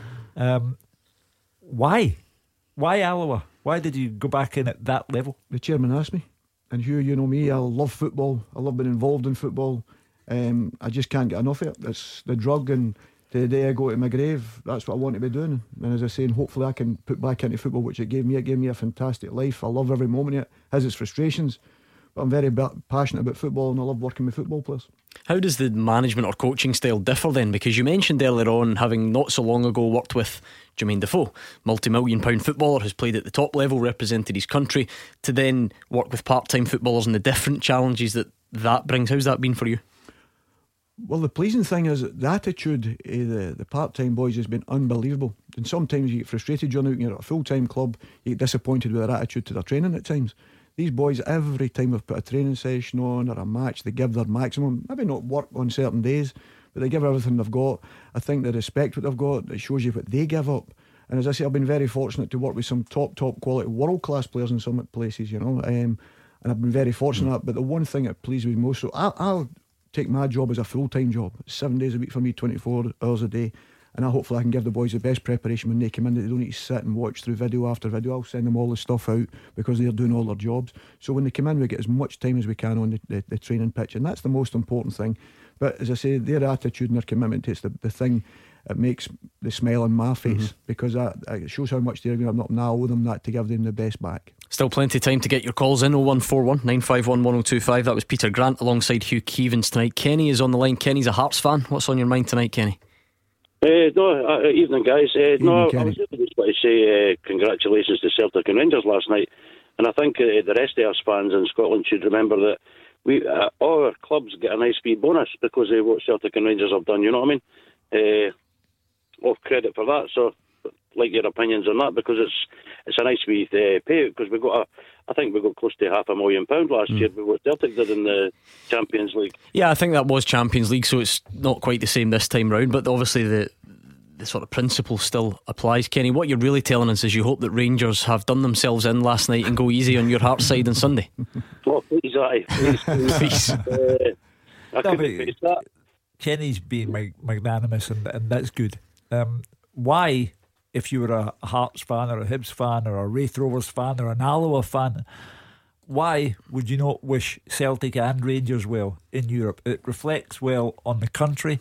[SPEAKER 3] Why Alloa? Why did you go back in at that level?
[SPEAKER 4] The chairman asked me, and Hugh, you know me, I love football, I love being involved in football. I just can't get enough of it. It's the drug, and to the day I go to my grave, that's what I want to be doing. And as I say, hopefully I can put back into football, which it gave me. It gave me a fantastic life. I love every moment of it. It has its frustrations, but I'm very passionate about football, and I love working with football players.
[SPEAKER 2] How does the management or coaching style differ then? Because you mentioned earlier on having not so long ago worked with Jermaine Defoe, multi-million-pound footballer who's played at the top level, represented his country, to then work with part-time footballers and the different challenges that brings. How's that been for you?
[SPEAKER 4] Well, the pleasing thing is that the attitude of the part-time boys has been unbelievable. And sometimes you get frustrated, John, when you're at a full-time club, you get disappointed with their attitude to their training at times. These boys, every time we've put a training session on or a match, they give their maximum. Maybe not work on certain days, but they give everything they've got. I think they respect what they've got. It shows you what they give up. And as I say, I've been very fortunate to work with some top quality world-class players in some places, you know, and I've been very fortunate. But the one thing that pleases me most, so I'll take my job as a full-time job. It's 7 days a week for me, 24 hours a day, and hopefully I can give the boys the best preparation when they come in, that they don't need to sit and watch through video after video. I'll send them all the stuff out because they're doing all their jobs, so when they come in we get as much time as we can on the training pitch, and that's the most important thing. But as I say, their attitude and their commitment, it's the thing that makes the smile on my face, because it shows how much they're going up, and I owe them that to give them the best back.
[SPEAKER 2] Still plenty of time to get your calls in. 0141 951 1025. That was Peter Grant alongside Hugh Keevins tonight. Kenny is on the line. Kenny's a Hearts fan. What's on your mind tonight, Kenny?
[SPEAKER 19] Evening, guys.
[SPEAKER 4] Evening,
[SPEAKER 19] I
[SPEAKER 4] Kenny.
[SPEAKER 19] was just going to say congratulations to Celtic and Rangers last night, and I think the rest of us fans in Scotland should remember that we all our clubs get a nice wee bonus because of what Celtic and Rangers have done. You know what I mean? All credit for that. So, like your opinions on that, because it's a nice wee payout, because I think we got close to £500,000 last year with what Celtic did in the Champions League.
[SPEAKER 2] Yeah, I think that was Champions League, so it's not quite the same this time round, but obviously the sort of principle still applies. Kenny, what you're really telling us is you hope that Rangers have done themselves in last night and go easy on your Hearts side on Sunday.
[SPEAKER 19] Oh, please, please. I couldn't face that.
[SPEAKER 3] Kenny's being magnanimous, and that's good. Why, if you were a Hearts fan or a Hibs fan or a Wraith Rovers fan or an Alloa fan, why would you not wish Celtic and Rangers well in Europe? It reflects well on the country.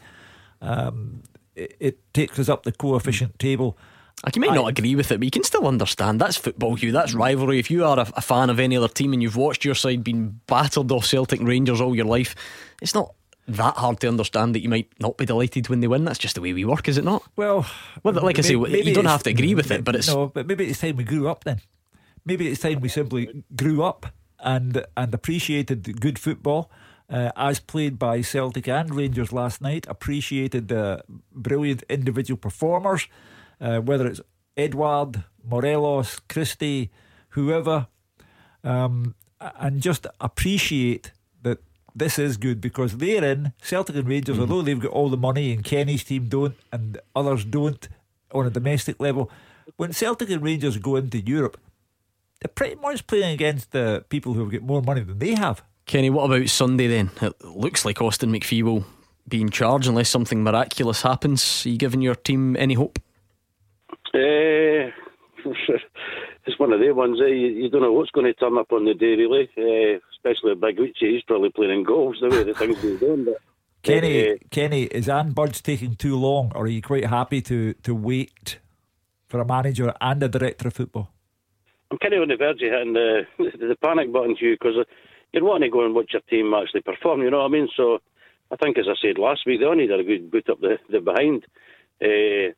[SPEAKER 3] It takes us up the coefficient table.
[SPEAKER 2] You might not agree with it, but you can still understand. That's football, Hugh. That's rivalry. If you are a fan of any other team and you've watched your side being battered off Celtic and Rangers all your life, it's not that hard to understand that you might not be delighted when they win. That's just the way we work, is it not?
[SPEAKER 3] Well,
[SPEAKER 2] like I say, you don't have to agree with it, but it's...
[SPEAKER 3] No, but maybe it's time we grew up then. Maybe it's time we simply grew up and appreciated good football as played by Celtic and Rangers last night, appreciated the brilliant individual performers, whether it's Edouard, Morelos, Christie, whoever, and just appreciate that this is good, because they're in. Celtic and Rangers, although they've got all the money and Kenny's team don't and others don't on a domestic level, when Celtic and Rangers go into Europe, they're pretty much playing against the people who have got more money than they have.
[SPEAKER 2] Kenny, what about Sunday then? It looks like Austin McPhee will be in charge unless something miraculous happens. Are you giving your team any hope?
[SPEAKER 19] It's one of the ones. You don't know what's going to turn up on the day, really. Especially a big Uche. He's probably playing in goals the way the things been going. But
[SPEAKER 3] Kenny, is Anne Budge taking too long, or are you quite happy to wait for a manager and a director of football?
[SPEAKER 19] I'm kind of on the verge of hitting the panic button, Hugh, because you're wanting to go and watch your team actually perform, you know what I mean? So I think, as I said last week, they only need a good boot up the behind, that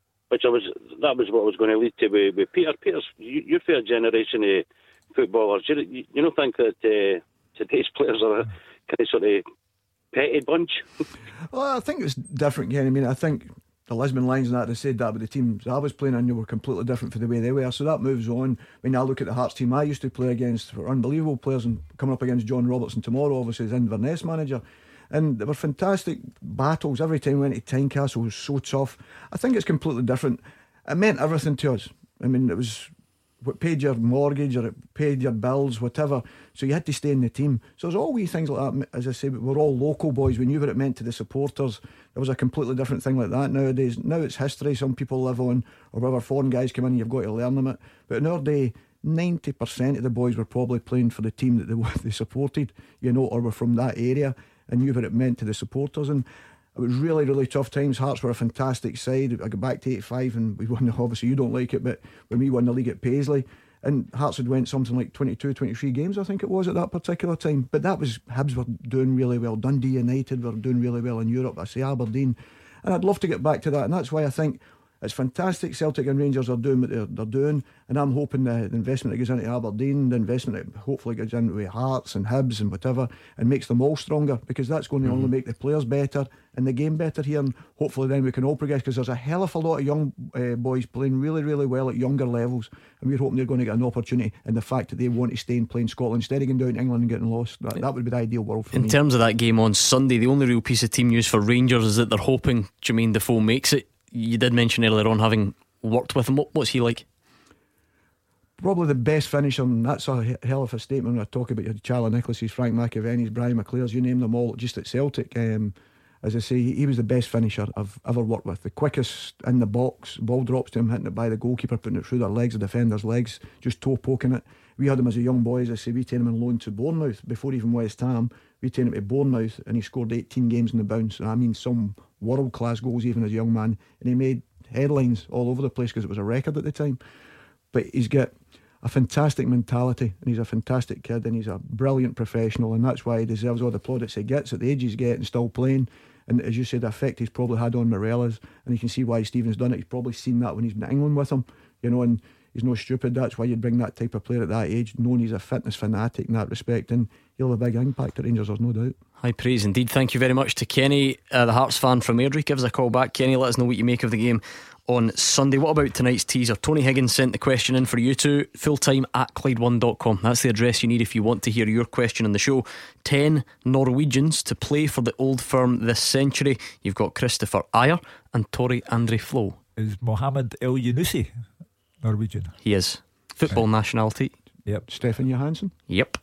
[SPEAKER 19] was what I was going to lead to with Peter. Peter's, you're for a generation of footballers. You don't think that today's players are a kind of sort of petty bunch?
[SPEAKER 4] Well, I think it's different, Ken. I mean, I think the Lisbon Lions and that, they said that, but the teams I was playing in, they were completely different from the way they were. So that moves on. When I look at the Hearts team I used to play against, were unbelievable players, and coming up against John Robertson tomorrow, obviously as Inverness manager. And they were fantastic battles. Every time we went to Tynecastle, it was so tough. I think it's completely different. It meant everything to us. I mean, it was what paid your mortgage, or it paid your bills, whatever. So you had to stay in the team. So there's all wee things like that. As I say, we're all local boys. We knew what it meant to the supporters. There was a completely different thing like that nowadays. Now it's history some people live on, or whether foreign guys come in, you've got to learn them it. But in our day, 90% of the boys were probably playing for the team that they supported, you know, or were from that area, and knew what it meant to the supporters. And it was really, really tough times. Hearts were a fantastic side. I got back to 85 and we won. Obviously you don't like it, but when we won the league at Paisley, and Hearts had went something like 22, 23 games I think it was at that particular time. But that was, Hibs were doing really well, Dundee United were doing really well in Europe, I say Aberdeen, and I'd love to get back to that. And that's why I think it's fantastic Celtic and Rangers are doing what they're doing, and I'm hoping the investment that goes into Aberdeen, the investment that hopefully goes into Hearts and Hibs and whatever, and makes them all stronger, because that's going to only make the players better and the game better here, and hopefully then we can all progress, because there's a hell of a lot of young boys playing really, really well at younger levels, and we're hoping they're going to get an opportunity, and the fact that they want to stay and play in Scotland instead of going down to England and getting lost, that would be the ideal world for me.
[SPEAKER 2] In terms of that game on Sunday, the only real piece of team news for Rangers is that they're hoping Jermaine Defoe makes it. You did mention earlier on having worked with him. What's he like?
[SPEAKER 4] Probably the best finisher, and that's a hell of a statement when I talk about your Charlie Nicholas's, Frank McAvenny's, Brian McClare's, you name them all, just at Celtic. As I say, he was the best finisher I've ever worked with. The quickest in the box, ball drops to him, hitting it by the goalkeeper, putting it through their legs, the defender's legs, just toe poking it. We had him as a young boy, as I say, we taken him on loan to Bournemouth before even West Ham. We taken him to Bournemouth and he scored 18 games in the bounce. And I mean, some world class goals even as a young man. And he made headlines all over the place because it was a record at the time. But he's got a fantastic mentality, and he's a fantastic kid, and he's a brilliant professional, and that's why he deserves all the plaudits he gets at the age he's getting, still playing. And as you said, the effect he's probably had on Morelos, and you can see why Stephen's done it. He's probably seen that when he's been in England with him, you know, and he's no stupid. That's why you'd bring that type of player at that age, knowing he's a fitness fanatic in that respect, and he'll have a big impact at Rangers, there's no doubt.
[SPEAKER 2] High praise indeed. Thank you very much to Kenny, the Hearts fan from Airdrie. Give us a call back, Kenny. Let us know what you make of the game on Sunday. What about tonight's teaser? Tony Higgins sent the question in for you two. fulltime@Clyde1.com. That's the address you need if you want to hear your question on the show. 10 Norwegians to play for the Old Firm this century. You've got Christopher Ayer and Tori Andre Flo.
[SPEAKER 3] Is Mohamed El Yunusi Norwegian?
[SPEAKER 2] He is. Football nationality.
[SPEAKER 3] Yep.
[SPEAKER 4] Stefan Johansson.
[SPEAKER 2] Yep.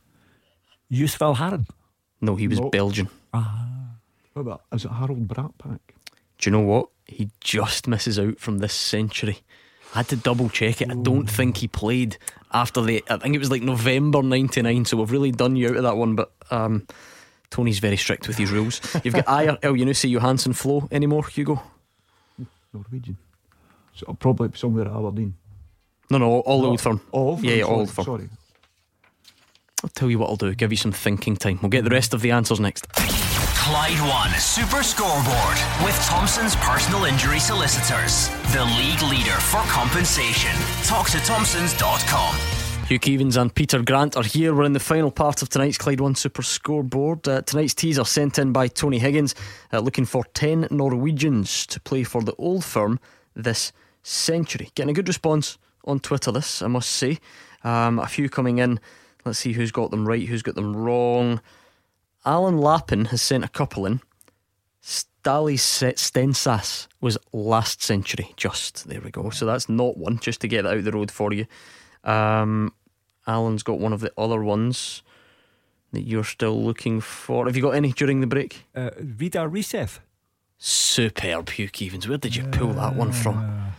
[SPEAKER 3] Yusuf Haran.
[SPEAKER 2] No, he was Belgian.
[SPEAKER 4] What about, is it Harold Bratpack?
[SPEAKER 2] Do you know what? He just misses out from this century. I had to double check it. I don't think he played after I think it was like November 99, so we've really done you out of that one. But Tony's very strict with his rules. You've got Ayer, El Yunusi, Johansson, Flo. Any more, Hugo?
[SPEAKER 4] Norwegian. So probably somewhere at Aberdeen.
[SPEAKER 2] No, all Old Firm.
[SPEAKER 4] All Firm?
[SPEAKER 2] Yeah, Old Firm.
[SPEAKER 4] Sorry.
[SPEAKER 2] I'll tell you what I'll do, give you some thinking time. We'll get the rest of the answers next.
[SPEAKER 1] Clyde One Super Scoreboard with Thompson's personal injury solicitors, the league leader for compensation. Talk to Thompsons.com.
[SPEAKER 2] Hugh Keevins and Peter Grant are here. We're in the final part of tonight's Clyde One Super Scoreboard. Tonight's teaser sent in by Tony Higgins, looking for 10 Norwegians to play for the Old Firm this century. Getting a good response on Twitter, this I must say. A few coming in. Let's see who's got them right, who's got them wrong. Alan Lappin has sent a couple in. Stali Stensas was last century. Just, there we go. So that's not one, just to get that out the road for you. Alan's got one of the other ones that you're still looking for. Have you got any during the break?
[SPEAKER 3] Vidar Risev.
[SPEAKER 2] Superb, Hugh Keevins. Where did you pull that one from?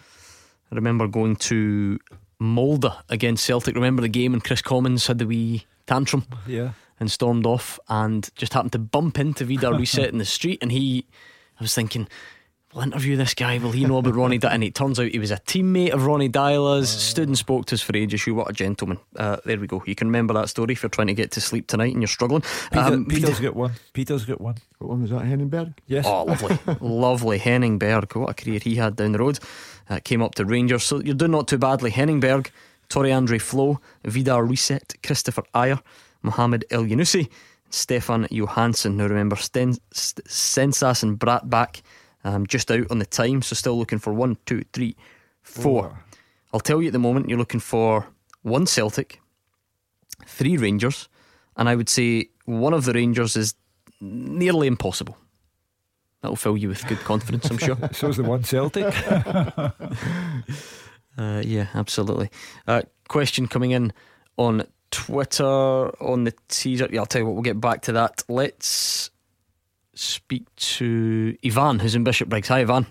[SPEAKER 2] I remember going to Molde against Celtic. Remember the game when Chris Commons had the wee tantrum?
[SPEAKER 3] Yeah.
[SPEAKER 2] and stormed off, and just happened to bump into Vidar Reset in the street. And I was thinking, we'll interview this guy, will he know about Ronnie Deila? And it turns out he was a teammate of Ronnie Deila's, stood and spoke to us for ages. What a gentleman. There we go. You can remember that story if you're trying to get to sleep tonight and you're struggling.
[SPEAKER 3] Peter's got one. What
[SPEAKER 4] one was that, Henningberg?
[SPEAKER 3] Yes.
[SPEAKER 2] Oh, lovely. Lovely Henningberg. What a career he had down the road. Came up to Rangers. So you're doing not too badly. Henningberg, Torre-Andre Flo, Vidar Reset, Christopher Ayer, Mohamed El Yunusi, Stefan Johansson. Now remember, Sensas and Brat back, just out on the time, so still looking for 1, 2, 3, 4. I'll tell you at the moment, you're looking for 1 Celtic, 3 Rangers, and I would say one of the Rangers is nearly impossible. That'll fill you with good confidence, I'm sure.
[SPEAKER 3] So's the 1 Celtic.
[SPEAKER 2] Yeah, absolutely. Question coming in on Twitter on the teaser. Yeah, I'll tell you what, we'll get back to that. Let's speak to Ivan, who's in Bishopbriggs. Hi, Ivan.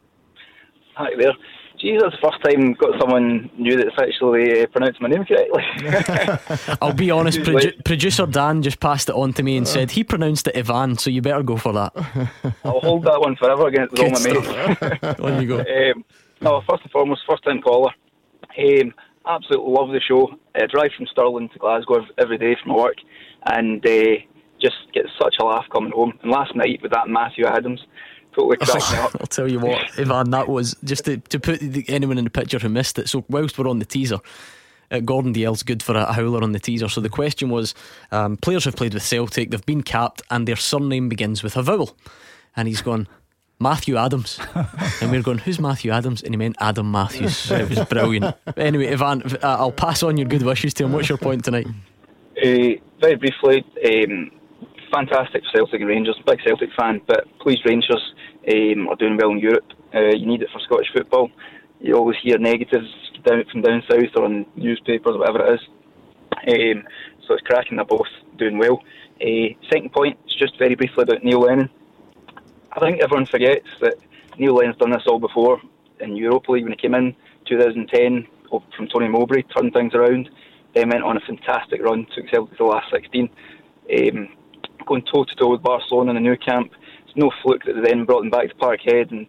[SPEAKER 20] Hi there. Geez, that's the first time got someone new that's actually pronounced my name correctly.
[SPEAKER 2] I'll be honest, producer Dan just passed it on to me and said he pronounced it Ivan, so you better go for that.
[SPEAKER 20] I'll hold that one forever against all my mates.
[SPEAKER 2] On you go.
[SPEAKER 20] No, first and foremost, first time caller. Absolutely love the show. I drive from Stirling to Glasgow every day for my work, and just get such a laugh coming home. And last night with that Matthew Adams, totally cracked me up.
[SPEAKER 2] I'll tell you what, Ivan, that was just to put anyone in the picture who missed it. So whilst we're on the teaser, Gordon Dalziel's good for a howler on the teaser. So the question was, players have played with Celtic, they've been capped, and their surname begins with a vowel. And he's gone, Matthew Adams. And we're going, who's Matthew Adams? And he meant Adam Matthews. It was brilliant. Anyway, Ivan, I'll pass on your good wishes to him. What's your point tonight?
[SPEAKER 20] Very briefly, fantastic for Celtic and Rangers. Big Celtic fan, but please, Rangers are doing well in Europe. You need it for Scottish football. You always hear negatives from down south or on newspapers or whatever it is. So it's cracking, they're both doing well. Second point is just very briefly about Neil Lennon. I think everyone forgets that Neil Lennon's done this all before in Europa League when he came in 2010 from Tony Mowbray, turned things around, then went on a fantastic run, took Celtic to the last 16. Going toe to toe with Barcelona in the new camp. It's no fluke that they then brought them back to Parkhead and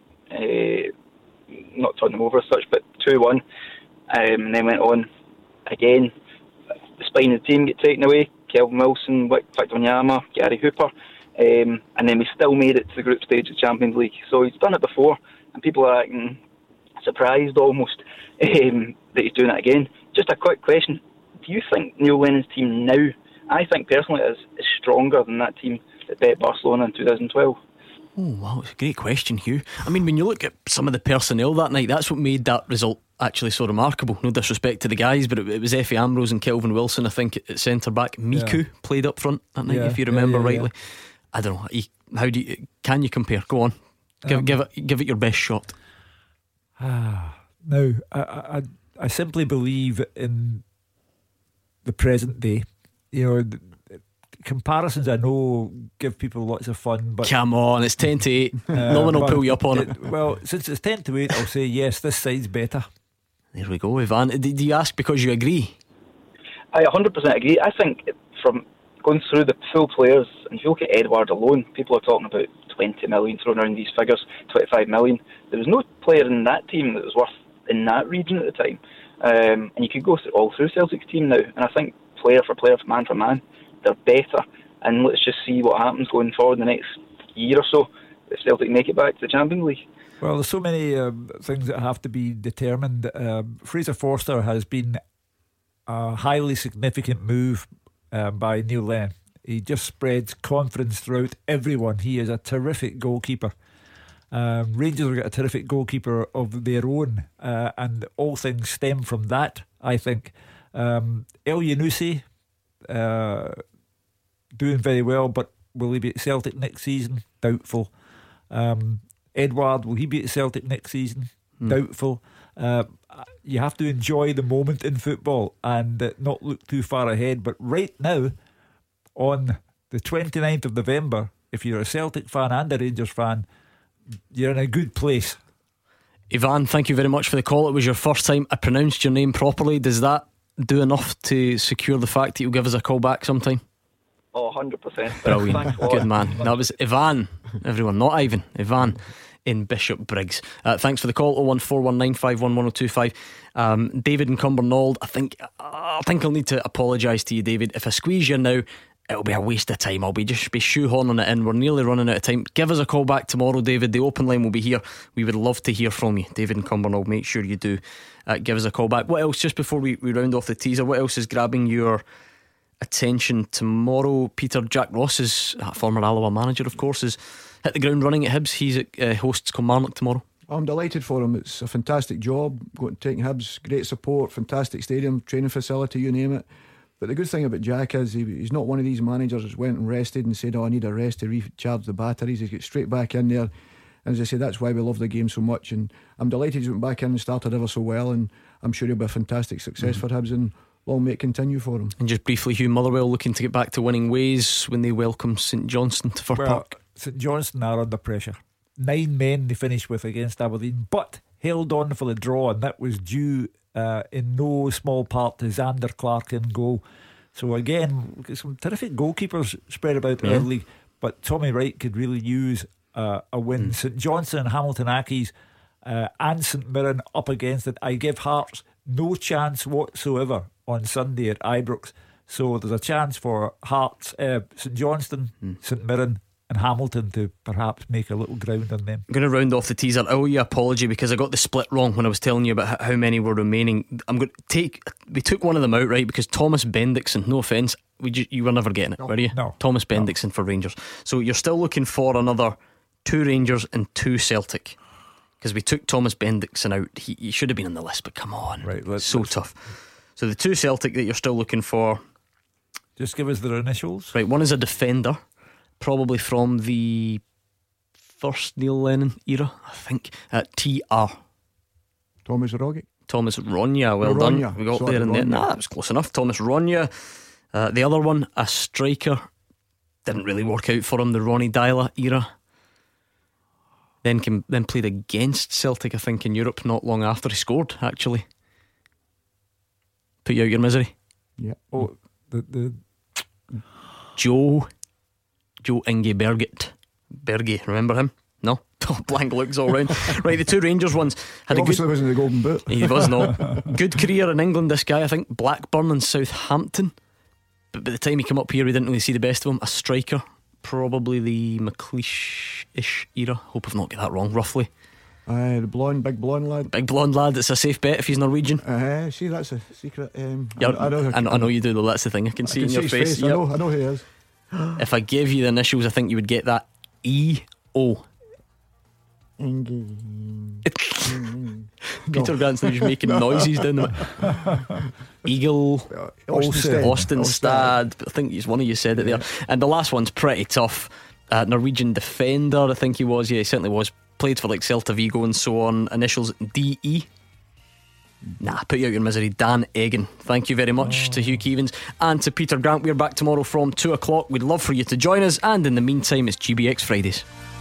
[SPEAKER 20] not turned them over as such, but 2-1, and then went on again. The spine of the team get taken away. Kelvin Wilson, Victor Wanyama, Gary Hooper. And then we still made it to the group stage of the Champions League. So he's done it before, and people are acting surprised almost that he's doing it again. Just a quick question: do you think Neil Lennon's team now, I think personally, is stronger than that team that beat Barcelona in 2012?
[SPEAKER 2] Oh wow, it's a great question, Hugh. I mean, when you look at some of the personnel that night, that's what made that result actually so remarkable. No disrespect to the guys, but it was Effie Ambrose and Kelvin Wilson, I think, at centre back. Miku played up front that night, if you remember rightly. I don't know. Can you compare? Go on, give it your best shot.
[SPEAKER 3] Now, I simply believe in the present day. You know, comparisons I know give people lots of fun, but
[SPEAKER 2] come on, it's 10-8. No one will pull you up on it.
[SPEAKER 3] Well, since it's 10-8, I'll say yes, this side's better.
[SPEAKER 2] There we go, Ivan. Do you ask because you agree?
[SPEAKER 20] I 100% agree. I think from going through the full players, and if you look at Edouard alone, people are talking about 20 million, throwing around these figures, 25 million. There was no player in that team that was worth in that region at the time. And you could go all through Celtic's team now, and I think player for man, they're better. And let's just see what happens going forward in the next year or so if Celtic make it back to the Champions League.
[SPEAKER 3] Well, there's so many things that have to be determined. Fraser Forster has been a highly significant move by Neil Lennon. He just spreads confidence throughout everyone. He is a terrific goalkeeper. Rangers have got a terrific goalkeeper of their own, and all things stem from that, I think. El Yunusi doing very well, but will he be at Celtic next season? Doubtful. Edouard, will he be at Celtic next season? Doubtful. You have to enjoy the moment in football and not look too far ahead. But right now, on the 29th of November, if you're a Celtic fan and a Rangers fan, you're in a good place.
[SPEAKER 2] Ivan, thank you very much for the call. It was your first time I pronounced your name properly. Does that do enough to secure the fact that you'll give us a call back sometime?
[SPEAKER 20] Oh, 100%.
[SPEAKER 2] Brilliant.
[SPEAKER 20] Thanks a lot.
[SPEAKER 2] Good man. That was Ivan, everyone, not Ivan. Ivan in Bishop Briggs. Thanks for the call. 01419511025. David in Cumbernauld. I think I'll need to apologise to you, David. If I squeeze you now, it'll be a waste of time. I'll be shoehorning it in. We're nearly running out of time. Give us a call back tomorrow, David. The open line will be here. We would love to hear from you, David in Cumbernauld. Make sure you do give us a call back. What else, just before we round off the teaser, what else is grabbing your attention tomorrow? Peter, Jack Ross is former Alloa manager, of course, is hit the ground running at Hibs. He's at hosts Kilmarnock tomorrow.
[SPEAKER 4] I'm delighted for him. It's a fantastic job going to take Hibs, great support, fantastic stadium, training facility, you name it. But the good thing about Jack is he's not one of these managers that went and rested and said, oh, I need a rest to recharge the batteries. He gets straight back in there, and as I say, that's why we love the game so much. And I'm delighted he's went back in and started ever so well, and I'm sure he'll be a fantastic success for Hibs, and long may it continue for him.
[SPEAKER 2] And just briefly, Hugh Motherwell looking to get back to winning ways when they welcome St Johnstone to Fir Park.
[SPEAKER 3] St Johnstone are under pressure. 9 men they finished with against Aberdeen, but held on for the draw, and that was due in no small part to Xander Clark in goal. So again, some terrific goalkeepers spread about early, but Tommy Wright could really use a win. St Johnstone and Hamilton Accies and St Mirren up against it. I give Hearts no chance whatsoever on Sunday at Ibrox. So there's a chance for Hearts, St Johnstone, St Mirren and Hamilton to perhaps make a little ground on them.
[SPEAKER 2] I'm going to round off the teaser. I owe you an apology because I got the split wrong when I was telling you about how many were remaining. We took one of them out, right? Because Thomas Bendixson, no offence, you were never getting it, were you?
[SPEAKER 3] No.
[SPEAKER 2] Thomas Bendixson for Rangers. So you're still looking for another 2 Rangers and 2 Celtic, because we took Thomas Bendixson out. He should have been on the list, but come on,
[SPEAKER 3] right?
[SPEAKER 2] So tough. So the 2 Celtic that you're still looking for,
[SPEAKER 3] just give us their initials.
[SPEAKER 2] Right, one is a defender, probably from the first Neil Lennon era, I think. TR
[SPEAKER 4] Thomas Rogic.
[SPEAKER 2] Thomas Ronya, well
[SPEAKER 4] Ronya.
[SPEAKER 2] done. We got
[SPEAKER 4] Sorry,
[SPEAKER 2] there in the end.
[SPEAKER 4] Ronya.
[SPEAKER 2] That was close enough. Thomas Ronya. The other one, a striker, didn't really work out for him, the Ronnie Dyla era. Then played against Celtic, I think, in Europe not long after he scored, actually. Put you out your misery.
[SPEAKER 4] Yeah.
[SPEAKER 3] Oh, the
[SPEAKER 2] Joe Inge Berge, remember him? No? Blank looks all round. Right, the 2 Rangers ones had
[SPEAKER 4] obviously wasn't the golden boot.
[SPEAKER 2] He was not. Good career in England, this guy. I think Blackburn and Southampton, but by the time he came up here we didn't really see the best of him. A striker, probably the McLeish-ish era. Hope I've not got that wrong. Roughly
[SPEAKER 4] the big blonde lad.
[SPEAKER 2] It's a safe bet if he's Norwegian.
[SPEAKER 4] See, that's a secret.
[SPEAKER 2] I know you do though. That's the thing. I can see in your face.
[SPEAKER 4] I know who he is.
[SPEAKER 2] If I gave you the initials, I think you would get that. E-O. Peter Granson just making noises down the Eagle Austinstad. I think one of you said it there. And the last one's pretty tough. Norwegian defender, I think he was. Yeah, he certainly was. Played for like Celta Vigo and so on. Initials DE. Nah, put you out your misery. Dan Egan. Thank you very much to Hugh Keevins and to Peter Grant. We're back tomorrow from 2 o'clock. We'd love for you to join us, and in the meantime it's GBX Fridays.